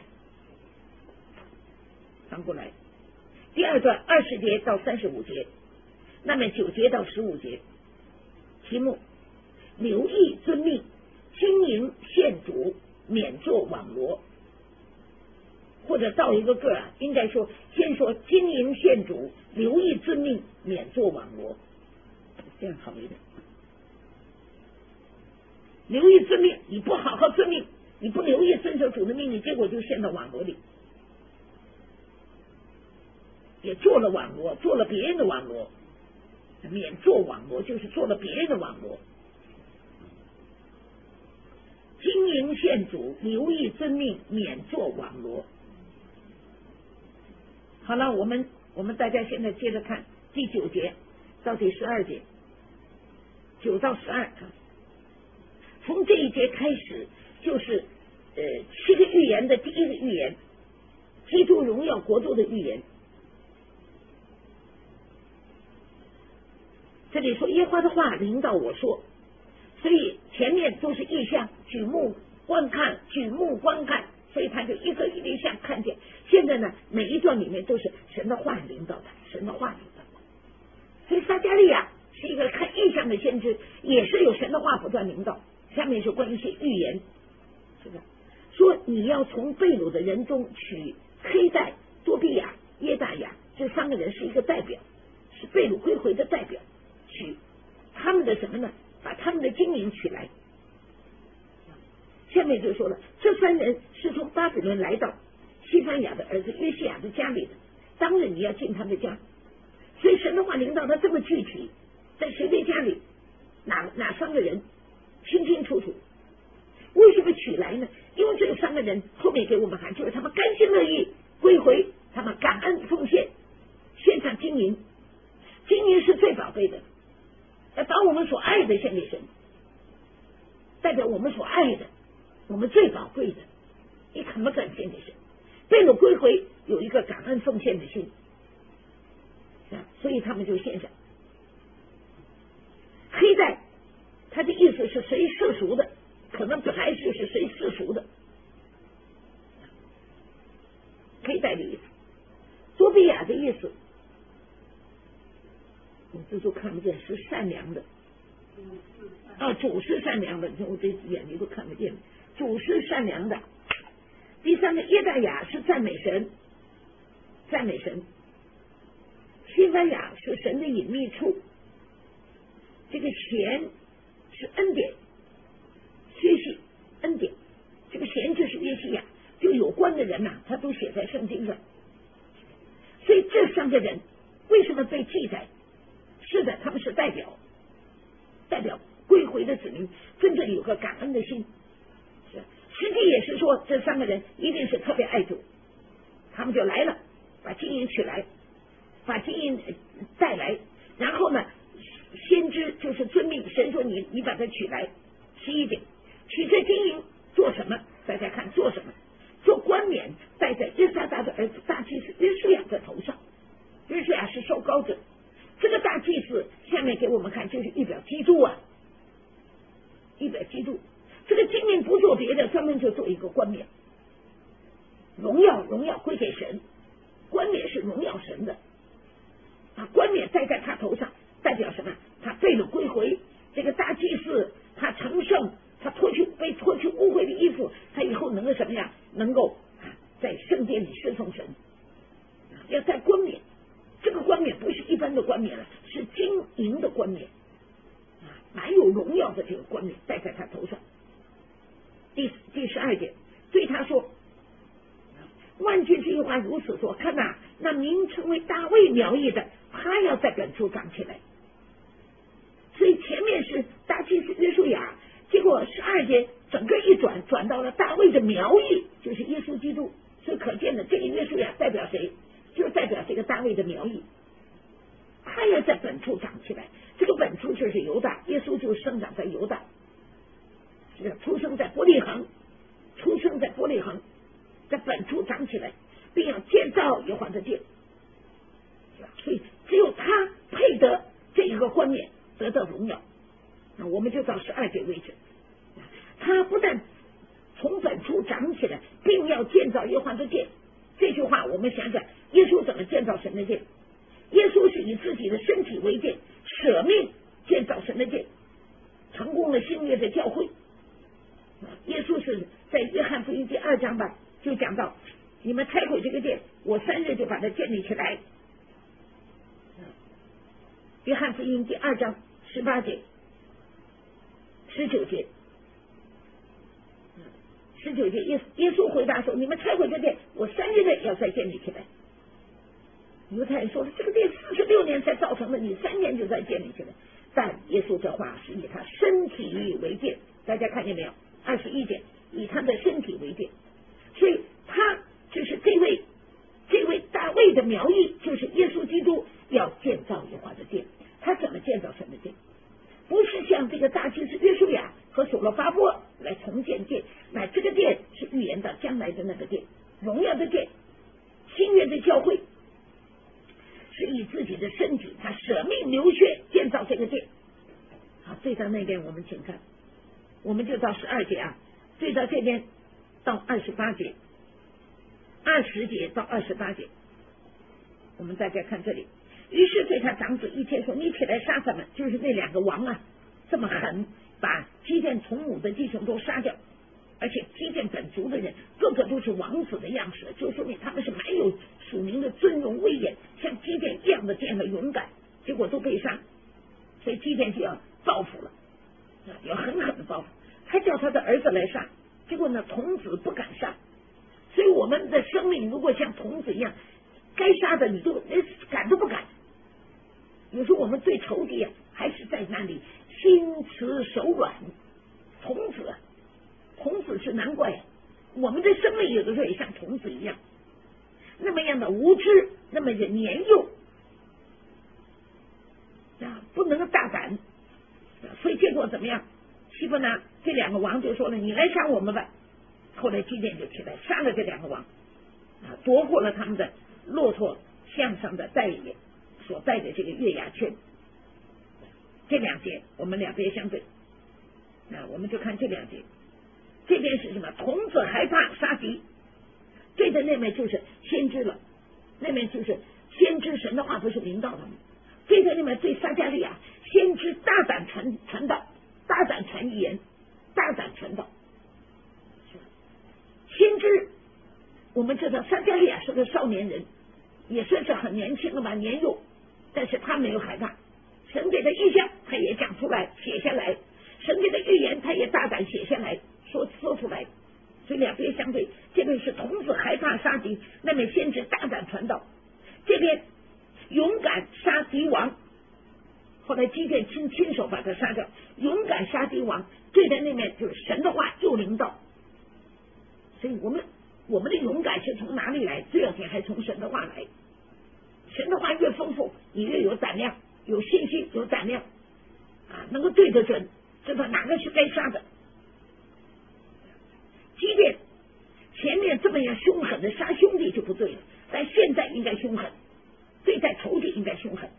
翻过来。第二段二十节到三十五节，那么九节到十五节，题目留意遵命，经营献主，免做网罗。或者到一个个啊，应该说先说经营献主，留意遵命，免做网罗，这样好一点。留意遵命，你不好好遵命，你不留意遵守主的命令，结果就陷到网罗里，也做了网罗，做了别人的网罗。免做网罗就是做了别人的网罗。经营献主，留意遵命，免做网罗。好了，我们我们大家现在接着看第九节到第十二节，九到十二。从这一节开始，就是呃七个预言的第一个预言，基督荣耀国度的预言。这里说耶和华的话领导我说，所以前面都是意象，举目观看，举目观看，所以他就一个意象看见。现在呢，每一段里面都是神的话领导的，神的话领导的。所以撒迦利亚是一个看意象的先知，也是有神的话不断领导。下面是关于一些预言，是吧？说你要从被掳的人中取黑带、多比亚、耶大雅这三个人是一个代表，是被掳归回的代表，取他们的什么呢？把他们的金银取来。下面就说了，这三人是从巴比伦来到西番雅的儿子约西亚的家里的，当日你要进他的家。所以神的话领导他这么具体，在谁的家里，哪哪三个人清清楚楚。为什么取来呢？因为这三个人后面给我们喊，就是他们甘心乐意归回，他们感恩奉献，献上金银。金银是最宝贝的，要把我们所爱的献给神，代表我们所爱的，我们最宝贵的，你肯不肯献给神？被掳归回有一个感恩奉献的心，所以他们就献上。黑带他的意思是谁世俗的，可能本来就是谁世俗的，黑带的意思。多比亚的意思，我这都看不见，是善良的啊，主是善良的，我这眼睛都看不见，主是善良的。第三个耶大雅是赞美神，赞美神。西番雅是神的隐秘处，这个贤是恩典，学习恩典，这个贤就是约西亚，就有关的人呐、啊，他都写在圣经上。所以这三个人为什么被记载？是的，他们是代表，代表归回的子民，真正有个感恩的心。是，实际也是说，这三个人一定是特别爱主，他们就来了，把金银取来，把金他取来。十一节，取这金银做什么？大家看做什么？做冠冕戴在约沙大的儿子大祭司约书亚的头上。约书亚是受膏者，这个大祭司下面给我们看就是预表基督啊，预表基督。这个金银不做别的，专门就做一个冠冕，荣耀荣耀归给神，冠冕是荣耀神的啊，冠冕戴在他头上，代表什么？他被掳归回。这个大祭司他成圣，他脱去被脱去污秽的衣服，他以后能够什么样？能够啊在圣殿里侍奉神，啊、要戴冠冕。这个冠冕不是一般的冠冕了，是金银的冠冕啊，蛮有荣耀的这个冠冕戴在他头上。第第十二节，对他说：“万军之耶和华如此说，看哪，那名称为大卫苗裔的，他要在本处长起来。”所以前面是大祭司约书亚，结果十二节整个一转，转到了大卫的苗裔，就是耶稣基督。所以可见的，这个约书亚代表谁？就代表这个大卫的苗裔，他要在本处长起来。这个本处就是犹大，耶稣就生长在犹大，是出生在伯利恒，出生在伯利恒，在本处长起来，并要建造耶和华的殿。所以只有他配得这一个冠冕，得到荣耀。那我们就到十二节为止。他不但从本处长起来，并要建造耶和华的殿。这句话我们想想，耶稣怎么建造神的殿？耶稣是以自己的身体为殿，舍命建造神的殿，成功了新约的教会。耶稣是在约翰福音第二章吧，就讲到你们拆毁这个殿，我三日就把它建立起来。约翰福音第二章十八节、十九节。十九节，耶耶稣回答说：“你们拆毁这殿，我三日内要再建立起来。”犹太人说：“这个殿四十六年才造成的，你三年就在建立起来。”但耶稣这话是以他身体为殿，大家看见没有？二十一节，以他的身体为殿，所以他就是这位这位大卫的苗裔，就是耶稣基督要建造耶和华的殿。他怎么建造神的殿？不是像这个大祭司约书亚和所罗巴伯来重建殿，乃这个殿是预言到将来的那个殿，荣耀的殿，新约的教会，是以自己的身体，他舍命流血建造这个殿。好，对到那边我们请看，我们就到十二节啊，对到这边到二十八节，二十节到二十八节，我们大家看这里。于是对他长子一切说：“你起来杀他们，就是那两个王啊，这么狠，把基甸从母的弟兄都杀掉，而且基甸本族的人个个都是王子的样式，就说明他们是蛮有属灵的尊荣威严，像基甸一样的这样的勇敢，结果都被杀，所以基甸就要报复了，要狠狠的报复。他叫他的儿子来杀，结果呢童子不敢杀，所以我们的生命如果像童子一样，该杀的你都敢都不敢。有时候我们对仇敌啊，还是在那里心慈手软。童子，童子是难怪，我们的生命有的时候也像童子一样，那么样的无知，那么的年幼啊，不能大胆。所以结果怎么样？西弗拿这两个王就说了：“你来杀我们吧。”后来基甸就起来杀了这两个王，啊，夺过了他们的骆驼项上的带也所带的这个月牙圈。这两节我们两边相对，那我们就看这两节。这边是什么？童子害怕杀敌，对的那边就是先知了，那边就是先知神的话不是领导他们。对的那边对撒迦利亚，先知大胆传传道，大胆传预言，大胆传道。先知我们知道撒迦利亚是个少年人，也算是很年轻了吧，年幼，但是他没有害怕，神给的意象他也讲出来写下来，神给的预言他也大胆写下来说说出来。所以两边相对，这边是童子害怕杀敌，那边先知大胆传道，这边勇敢杀敌王，后来基甸亲亲手把他杀掉，勇敢杀敌王，对的那面就是神的话又领导。所以我们我们的勇敢是从哪里来？最要紧还从神的话来。神的话越丰富，你越有胆量，有信心，有胆量啊，能够对得准，知知道哪个是该杀的。即便前面这么样凶狠的杀兄弟就不对了，但现在应该凶狠，对待仇敌应该凶狠。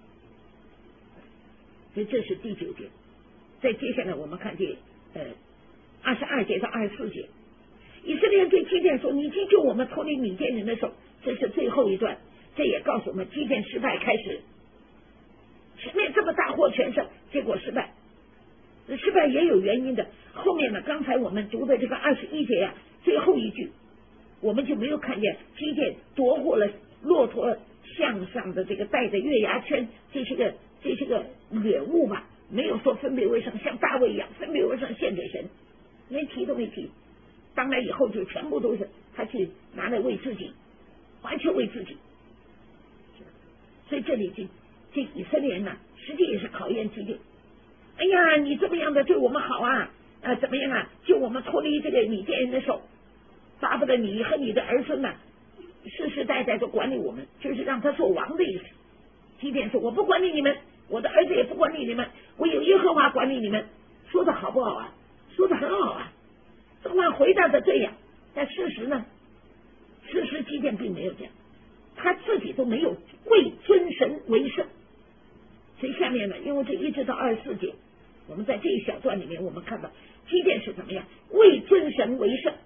所以这是第九节。再接下来我们看见呃二十二节到二十四节，以色列人对基甸说：“你已经救我们脱离米甸人的手。”这是最后一段，这也告诉我们基甸失败开始。前面这么大获全胜，结果失败，失败也有原因的。后面呢，刚才我们读的这个二十一节呀、啊，最后一句，我们就没有看见基甸夺获了骆驼项上的这个带的月牙圈，这是个这是个掠物吧？没有说分别为圣，像大卫一样分别为圣献给神，连提都没提。当然以后就全部都是他去拿来为自己，完全为自己。所以这里这这以色列人呢、啊，实际也是考验基甸。哎呀，你这么样的对我们好啊，啊怎么样啊？救我们脱离这个米甸人的手，巴不得你和你的儿孙呢、啊，世世代代都管理我们，就是让他做王的意思。基甸说：“我不管理你们，我的儿子也不管理你们，我有耶和华管理你们。”说的好不好啊？说的很好啊。这话回答的对呀，但事实呢？事实基甸并没有这样，他自己都没有为尊神为圣。所以下面呢，因为这一直到二十四节，我们在这一小段里面，我们看到基甸是怎么样为尊神为圣。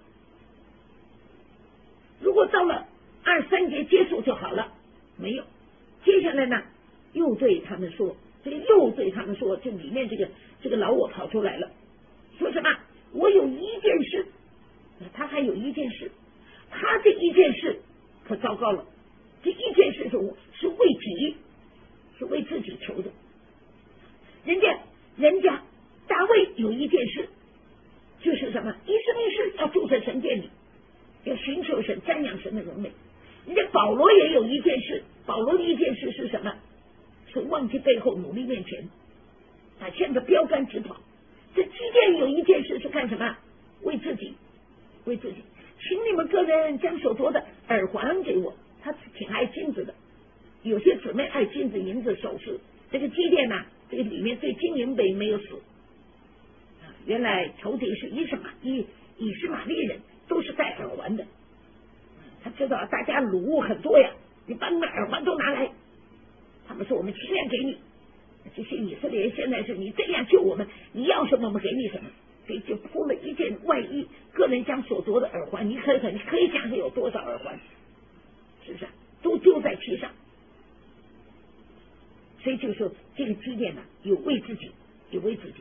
如果到了二三节结束就好了，没有。接下来呢，又对他们说，这个又对他们说，这里面这个这个老我跑出来了，说什么？我有一件事，他还有一件事，他这一件事可糟糕了。这一件事是我是为己，是为自己求的。人家人家大卫有一件事，就是什么？以色列是要住在神殿里，要寻求神、瞻仰神的荣美。人家保罗也有一件事，保罗的一件事是什么？是忘记背后，努力面前，啊，向着标杆直跑。这基甸有一件事是干什么？为自己，为自己，请你们个人将所夺的耳环给我。他挺爱金子的，有些姊妹爱金子、银子首饰。这个基甸呢、啊，这个里面对金银杯没有死。啊，原来仇敌是以实玛以以实玛利人，都是戴耳环的。他知道大家掳物很多呀，你把你们耳环都拿来。他们说我们情愿给你。这些以色列人现在是你这样救我们，你要什么我们给你什么，所以就铺了一件外衣，个人将所夺的耳环，你可以你可以想想有多少耳环，是不是？都丢在其上。所以就说这个基甸呢，有为自己，有为自己。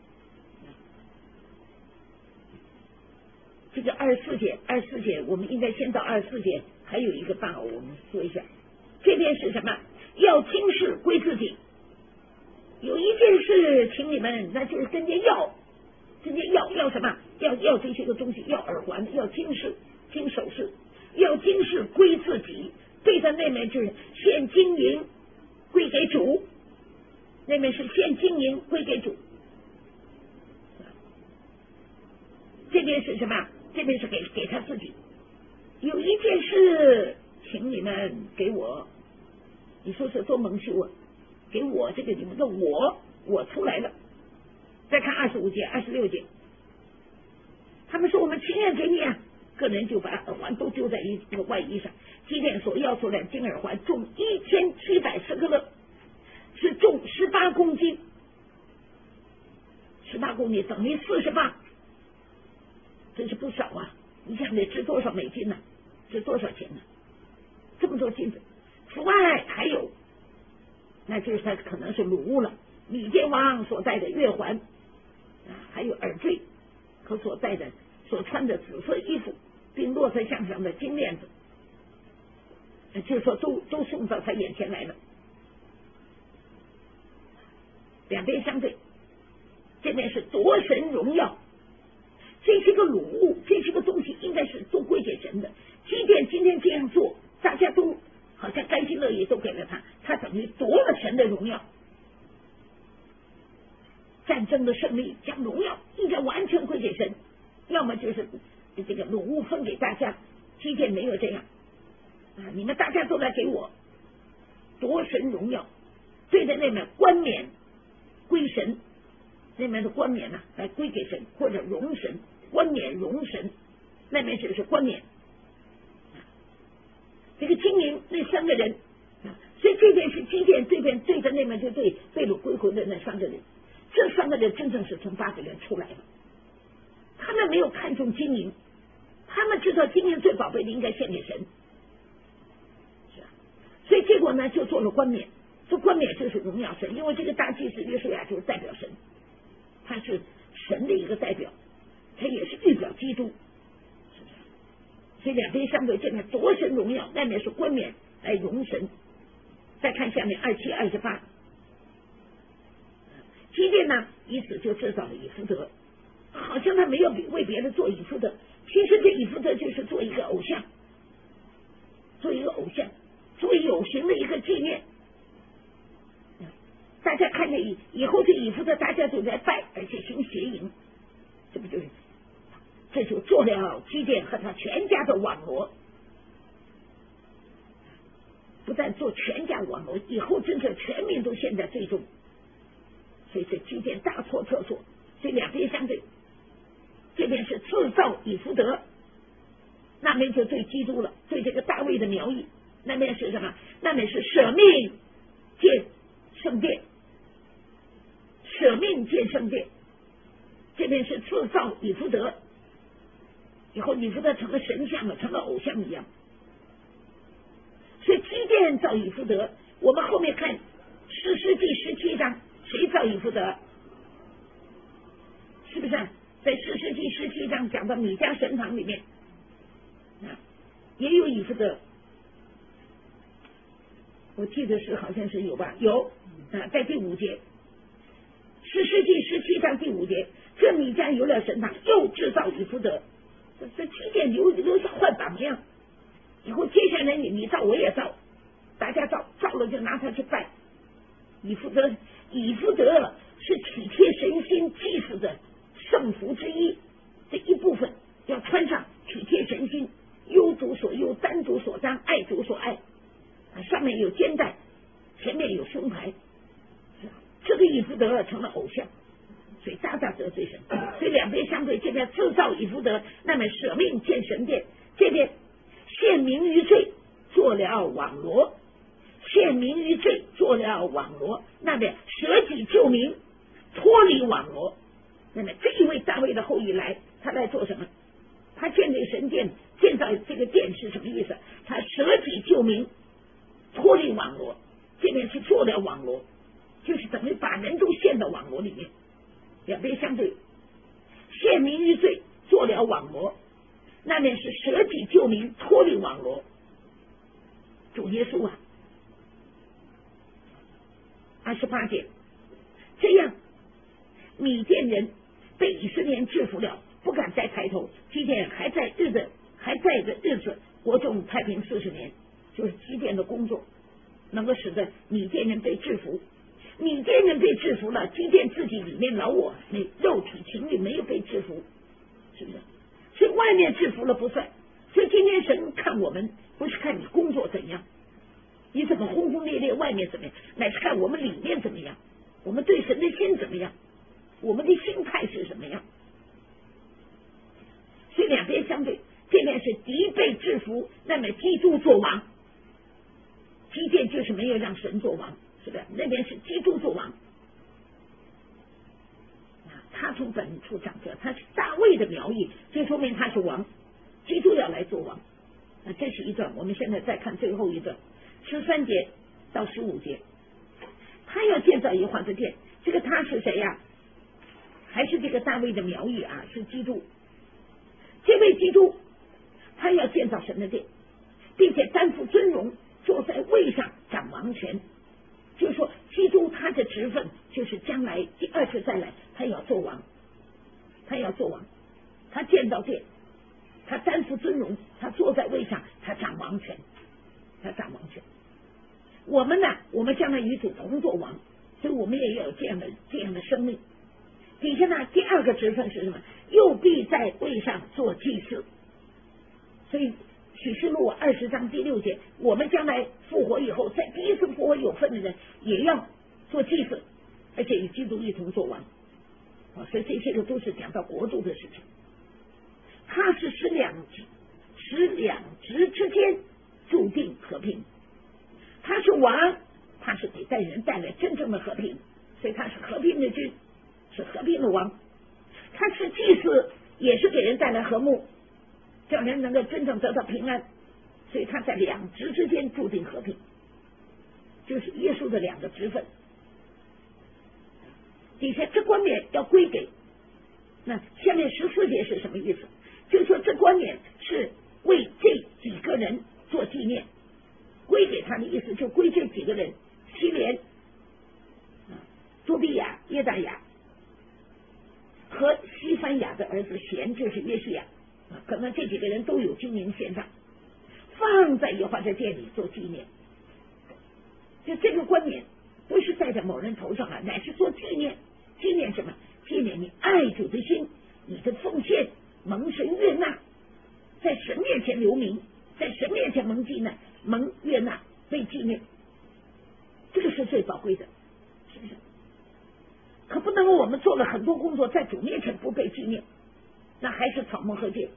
这个二十四节，二十四节，我们应该先到二十四节，还有一个办法，我们说一下。这边是什么？要轻视归自己。有一件事，请你们，那就是跟着要，跟着要要什么？要要这些个东西，要耳环，要金饰、金首饰，要金饰归自己。对的，那面就是献金银归给主，那面是献金银归给主。这边是什么？这边是给给他自己。有一件事，请你们给我，你说是多蒙羞啊！给我这个你们的我，我出来了。再看二十五节、二十六节，他们说我们情愿给你啊，个人就把耳环都丢在一个外衣上。基甸所要出来金耳环重一千七百四克勒，是重十八公斤，十八公斤等于四十八，真是不少啊！你想得值多少美金呢、啊？值多少钱呢、啊？这么多金子，此外还有。那就是他可能是掳物了，米甸王所戴的月环啊，还有耳坠和所戴的所穿的紫色衣服，并骆驼项上的金链子，就是说都都送到他眼前来了。两边相对，这边是夺神荣耀，这些个掳物，这些个东西应该是都归给神的。即便今天这样做，大家都好像甘心乐意都给了他，他等于夺了神的荣耀。战争的胜利将荣耀应该完全归给神，要么就是这个掳物分给大家。基甸没有这样啊，你们大家都来给我夺神荣耀，对着那面冠冕归神， 那边的冠冕呢来归给神，或者荣神，冠冕荣神，那边就是冠冕。这个金银那三个人，所以这边是基甸，这边对着那边就对被掳归回的那三个人，这三个人真正是从巴比伦出来的。他们没有看重金银，他们知道金银最宝贝的应该献给神，是啊，所以结果呢就做了冠冕。这冠冕就是荣耀神，因为这个大祭司约书亚就是代表神，他是神的一个代表，他也是预表基督，是不是？所以两边相对，这边夺神荣耀，那边是冠冕来荣神。再看下面二七二十八，基甸呢以此就制造了以弗得，好像他没有为别的做以弗得，其实这以弗得就是做一个偶像，做一个偶像，做有形的一个纪念。大家看见以以后这以弗得大家都在拜，而且行邪淫，这不就是这就做了基甸和他全家的网罗，不但做全家网罗，以后真正全民都陷在最终，所以这基甸大错特错。这两边相对，这边是制造以弗得，那边就对基督了，对这个大卫的苗裔，那边是什么？那边是舍命建圣殿，舍命建圣殿，这边是制造以弗得，以后以弗得成了神像了，成了偶像一样。所以基甸造以弗得，我们后面看士师记十七章，谁造以弗得？是不是、啊、在士师记十七章讲到米迦神堂里面、啊、也有以弗得，我记得是好像是有吧，有啊，在第五节，士师记十七章第五节，这米迦有了神堂，又制造以弗得，这这基甸留留下坏榜样。以后接下来你你造我也造，大家造造了就拿它去拜。以弗得，以弗得是体贴神心祭司的圣服之一，这一部分要穿上，体贴神心，忧主所忧，担主所担，爱主所爱。啊，上面有肩带，前面有胸牌，这个以弗得成了偶像，所以大大得罪神。所以两边相对，这边制造以弗得，那么舍命建神殿，这边陷民于罪，做了网罗，陷民于罪，做了网罗，那边舍己救民，脱离网罗。那么这一位大卫的后裔来，他来做什么？他建这个神殿，建造这个殿是什么意思？他舍己救民，脱离网罗，这边是做了网罗，就是等于把人都陷到网罗里面。两边相对，陷民于罪，做了网罗，那面是舍己救民，脱离网罗。主耶稣啊，二十八节，这样米甸人被以色列人制服了，不敢再抬头。基甸还在日子还在的日子，国中太平四十年，就是基甸的工作，能够使得米甸人被制服。米甸人被制服了，基甸自己里面老我那肉体情欲没有被制服，是不是？所以外面制服了不算。所以今天神看我们，不是看你工作怎样，你怎么轰轰烈烈，外面怎么样，乃是看我们里面怎么样，我们对神的心怎么样，我们的心态是什么样。所以两边相对，这边是敌被制服，那么基督做王，基甸就是没有让神做王，是不是？那边是基督做王，他从本处长者，他是大卫的苗裔，就说明他是王，基督要来做王。啊，这是一段，我们现在再看最后一段，十三节到十五节，他要建造耶和华的殿，这个他是谁呀、啊？还是这个大卫的苗裔啊？是基督。这位基督，他要建造神的殿，并且担负尊荣，坐在位上掌王权。就是说，基督他的职分就是将来第二次再来，他要做王，他要做王，他建造殿，他担负尊荣，他坐在位上，他掌王权，他掌王权。我们呢，我们将来与主同做王，所以我们也要有这样的这样的生命。底下呢，第二个职分是什么？又必在位上做祭司。所以启示录二十章第六节，我们将来复活以后，在第一次复活有份的人也要做祭司，而且与基督一同做王。 所以这些个都是讲到国度的事情。他是使两使两职之间注定和平，他是王，他是给带人带来真正的和平，所以他是和平的君，是和平的王。他是祭司，也是给人带来和睦，叫人能够真正得到平安，所以他在两职之间注定和平，就是耶稣的两个职分。底下这冠冕要归给，那下面十四节是什么意思？就是说这冠冕是为这几个人做纪念，归给他的意思就归这几个人：希连、多比亚、耶大雅和西番雅的儿子贤，就是约西亚。可能这几个人都有金银献上，放在耶和华的殿里做纪念。就这个冠冕不是戴在某人头上了，乃是做纪念。纪念什么？纪念你爱主的心，你的奉献蒙神悦纳，在神面前留名，在神面前蒙纪念，蒙悦纳，被纪念，这个是最宝贵的，是不是？可不能我们做了很多工作，在主面前不被纪念，那还是草木禾秸。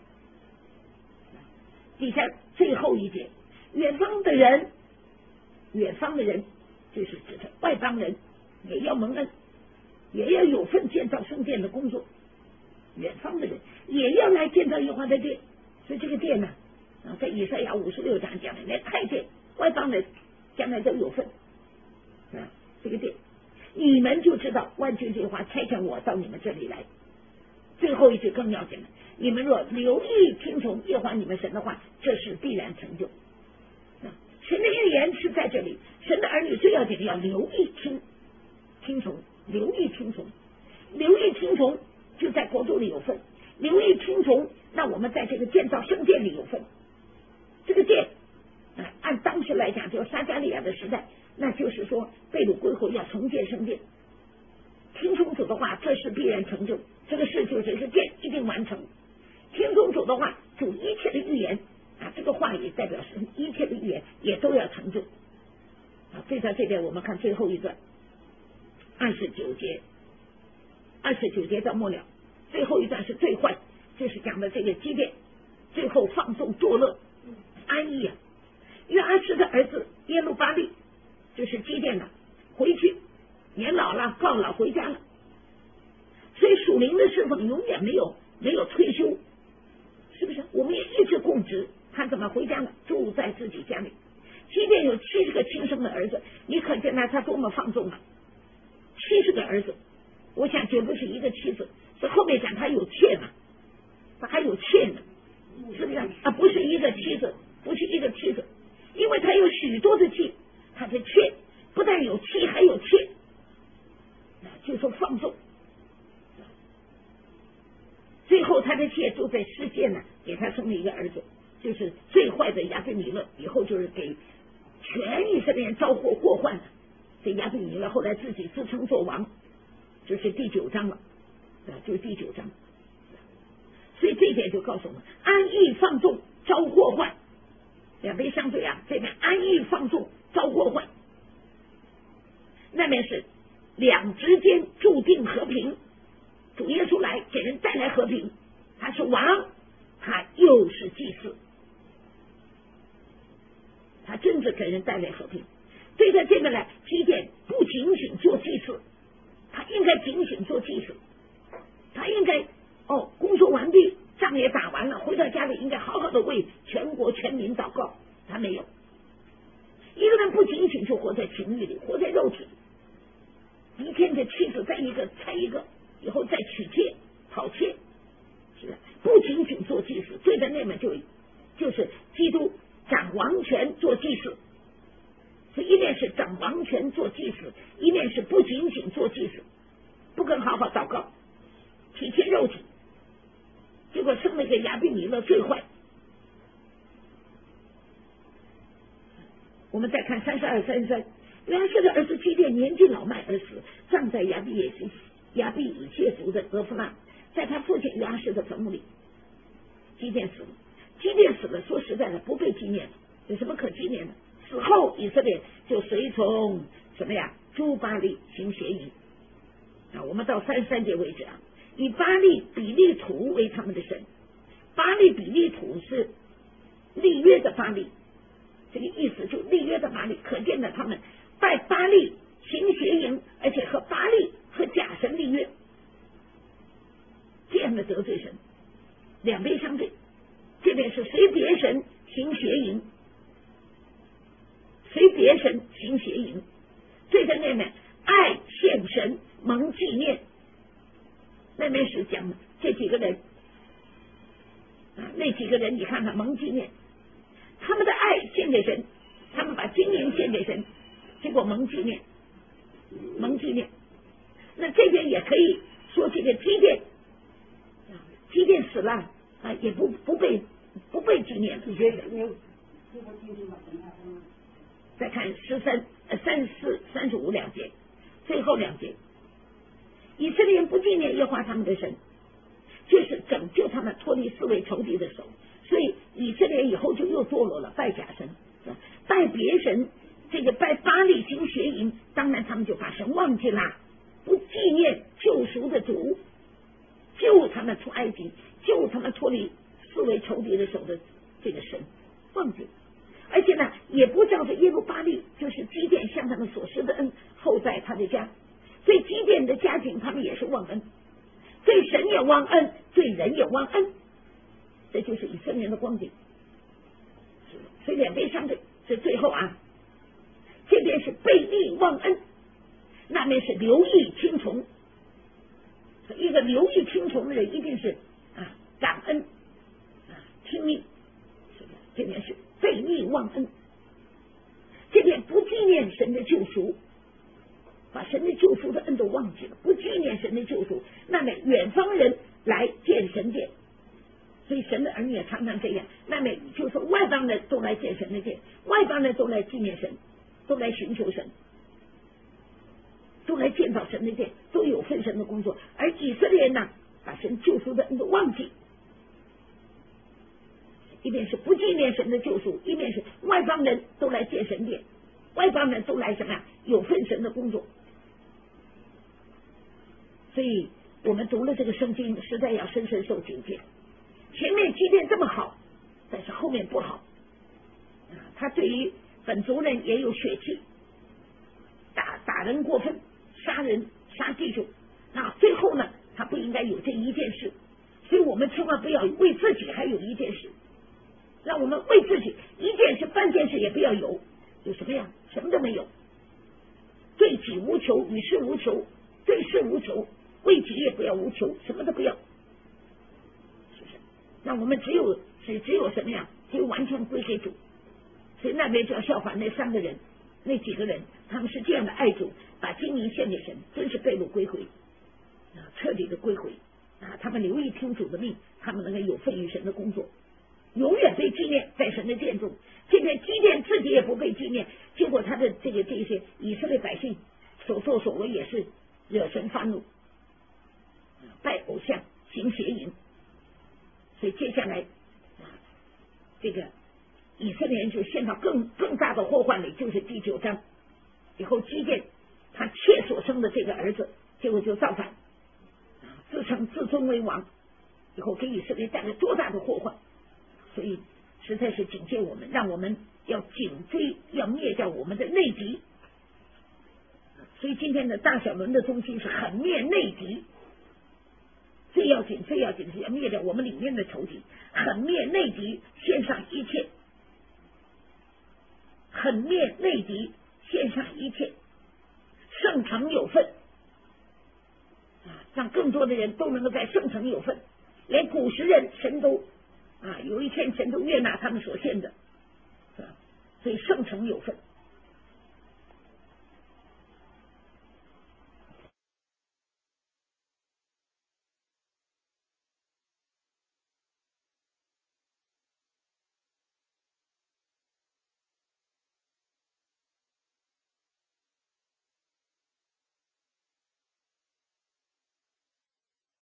底下最后一节，远方的人，远方的人就是指的外邦人，也要蒙恩，也要有份建造圣殿的工作。远方的人也要来建造耶和华的殿，所以这个殿呢，啊，在以赛亚五十六章讲的，连太监、外邦人将来都有份。啊，这个殿，你们就知道万军之耶和华差遣我到你们这里来。最后一句更要紧了，你们若留意听从耶和华你们神的话，这是必然成就。啊，神的预言是在这里，神的儿女最要紧的要留意听听从，留意听从，留意听从。就在国度里有份，留意听从，那我们在这个建造圣殿里有份。这个殿，啊，按当时来讲，就是撒迦利亚的时代，那就是说被掳归回要重建圣殿。听从主的话，这是必然成就，这个事就是这个殿一定完成。听从主的话，主一切的预言啊，这个话也代表是一切的预言也都要成就。啊，所以在这边我们看最后一段，二十九节。二十九节到末了，最后一段是最坏，就是讲的这个基甸最后放纵作乐，安逸啊。约阿施的儿子耶路巴利就是基甸了，回去年老了，告老回家了，所以属灵的侍奉永远没有没有退休，是不是？我们也一直供职，他怎么回家了？住在自己家里。基甸有七十个亲生的儿子，你可见他他多么放纵啊！七十个儿子。我想绝不是一个妻子，所以后面讲他有妾嘛，他还有妾呢，是不是啊？不是一个妻子，不是一个妻子，因为他有许多的妾，他的妾不但有妻还有妾，就说放纵。最后他的妾就在世界呢，给他生了一个儿子，就是最坏的亚比米勒，以后就是给全以色列人招祸祸患的。这亚比米勒后来自己自称做王。就是第九章了，啊，就是第九章，所以这一点就告诉我们：安逸放纵招祸患，两边相对啊，这边安逸放纵招祸患，那边是两之间注定和平。主耶稣来给人带来和平，他是王，他又是祭司，他真正给人带来和平。对在这边来，基甸不仅仅做祭司。他应该警醒做祭司，他应该哦，工作完毕，仗也打完了，回到家里应该好好的为全国全民祷告。他没有，一个人不警醒就活在情欲里，活在肉体里，一天的妻子再一个再一个，以后再娶妾讨妾，是吧？不仅仅做祭司，对的那么就就是基督掌王权做祭司。所以一面是掌王权做祭司，一面是不仅仅做祭司，不肯好好祷告，体贴肉体，结果生了一个亚比米勒最坏。我们再看三十二三十三，约阿施的儿子基甸年纪老迈而死，葬在亚比也是亚比以谢族的俄弗拉，在他父亲约阿施的坟墓里。基甸死了，基甸死了，说实在的不被纪念，有什么可纪念的？死后以色列就随从什么呀？诸巴力行邪淫， 啊，我们到三十三节为止啊，以巴利比利土为他们的神。巴利比利土是立约的巴利，这个意思就立约的巴利，可见的他们拜巴利行邪淫，而且和巴利和假神立约，这样的得罪神，两边相对。这边是随别神行邪淫，随别神行邪淫，对着那边爱献神蒙纪念，那边是讲这几个人啊，那几个人你看看蒙纪念，他们的爱献给神，他们把金银献给神，结果蒙纪念，蒙纪念。那这边也可以说这个基甸，基甸死了啊，也不不被不被纪念了。再看十三、三十四、三十五两节，最后两节，以色列人不纪念耶和华他们的神，就是拯救他们脱离四位仇敌的手，所以以色列以后就又堕落了，拜假神，拜别神，这个拜巴力行邪淫，当然他们就把神忘记了，不纪念救赎的主，救他们出埃及，救他们脱离四位仇敌的手的这个神忘记了。而且呢，也不照着耶路巴力，就是基甸向他们所施的恩厚待他的家，对基甸的家庭他们也是忘恩，对神也忘恩，对人也忘恩，这就是以色列人的光景。所以两边相对，这最后啊，这边是背逆忘恩，那边是留意听从。一个留意听从的人一定是啊感恩啊听命，这边是背逆忘恩，这边不纪念神的救赎，把神的救赎的恩都忘记了，不纪念神的救赎，那么远方人来见神殿，所以神的儿女也常常这样，那么就说外邦人都来见神的殿，外邦人都来纪念神，都来寻求神，都来见到神的殿，都有份神的工作，而以色列人呢，把神救赎的恩都忘记，一边是不纪念神的救赎，一边是外邦人都来见神殿，外邦人都来什么呀？有份神的工作。所以我们读了这个圣经，实在要深深受警戒。前面基甸这么好，但是后面不好。他对于本族人也有血气，打打人过分，杀人杀弟兄，那最后呢，他不应该有这一件事。所以我们千万不要为自己还有一件事。让我们为自己一件事半件事也不要有，有什么呀？什么都没有，对己无求，与世无求，对事无求，为己也不要无求，什么都不要，是不是？那我们只有只只有什么呀？只有完全归给主。所以那边就要效法那三个人，那几个人，他们是这样的爱主，把金银献给神，真是背路归回啊，彻底的归回啊！他们留意听主的命，他们能够有份于神的工作。永远被纪念在神的殿中，这个基甸自己也不被纪念，结果他的这个这些以色列百姓所作所为也是惹神发怒，拜偶像行邪淫。所以接下来这个以色列人就陷到更更大的祸患里，就是第九章以后，基甸他妾所生的这个儿子，结果就造反，自称自尊为王，以后给以色列带来多大的祸患。所以实在是警戒我们，让我们要紧追，要灭掉我们的内敌。所以今天的大小轮的中心是狠灭内敌，最要紧最要紧的是要灭掉我们里面的仇敌，狠灭内敌，献上一切，狠灭内敌，献上一切，圣城有份啊，让更多的人都能够在圣城有份，连古时人神都啊，有一天神都悦纳他们所献的，所以圣城有份。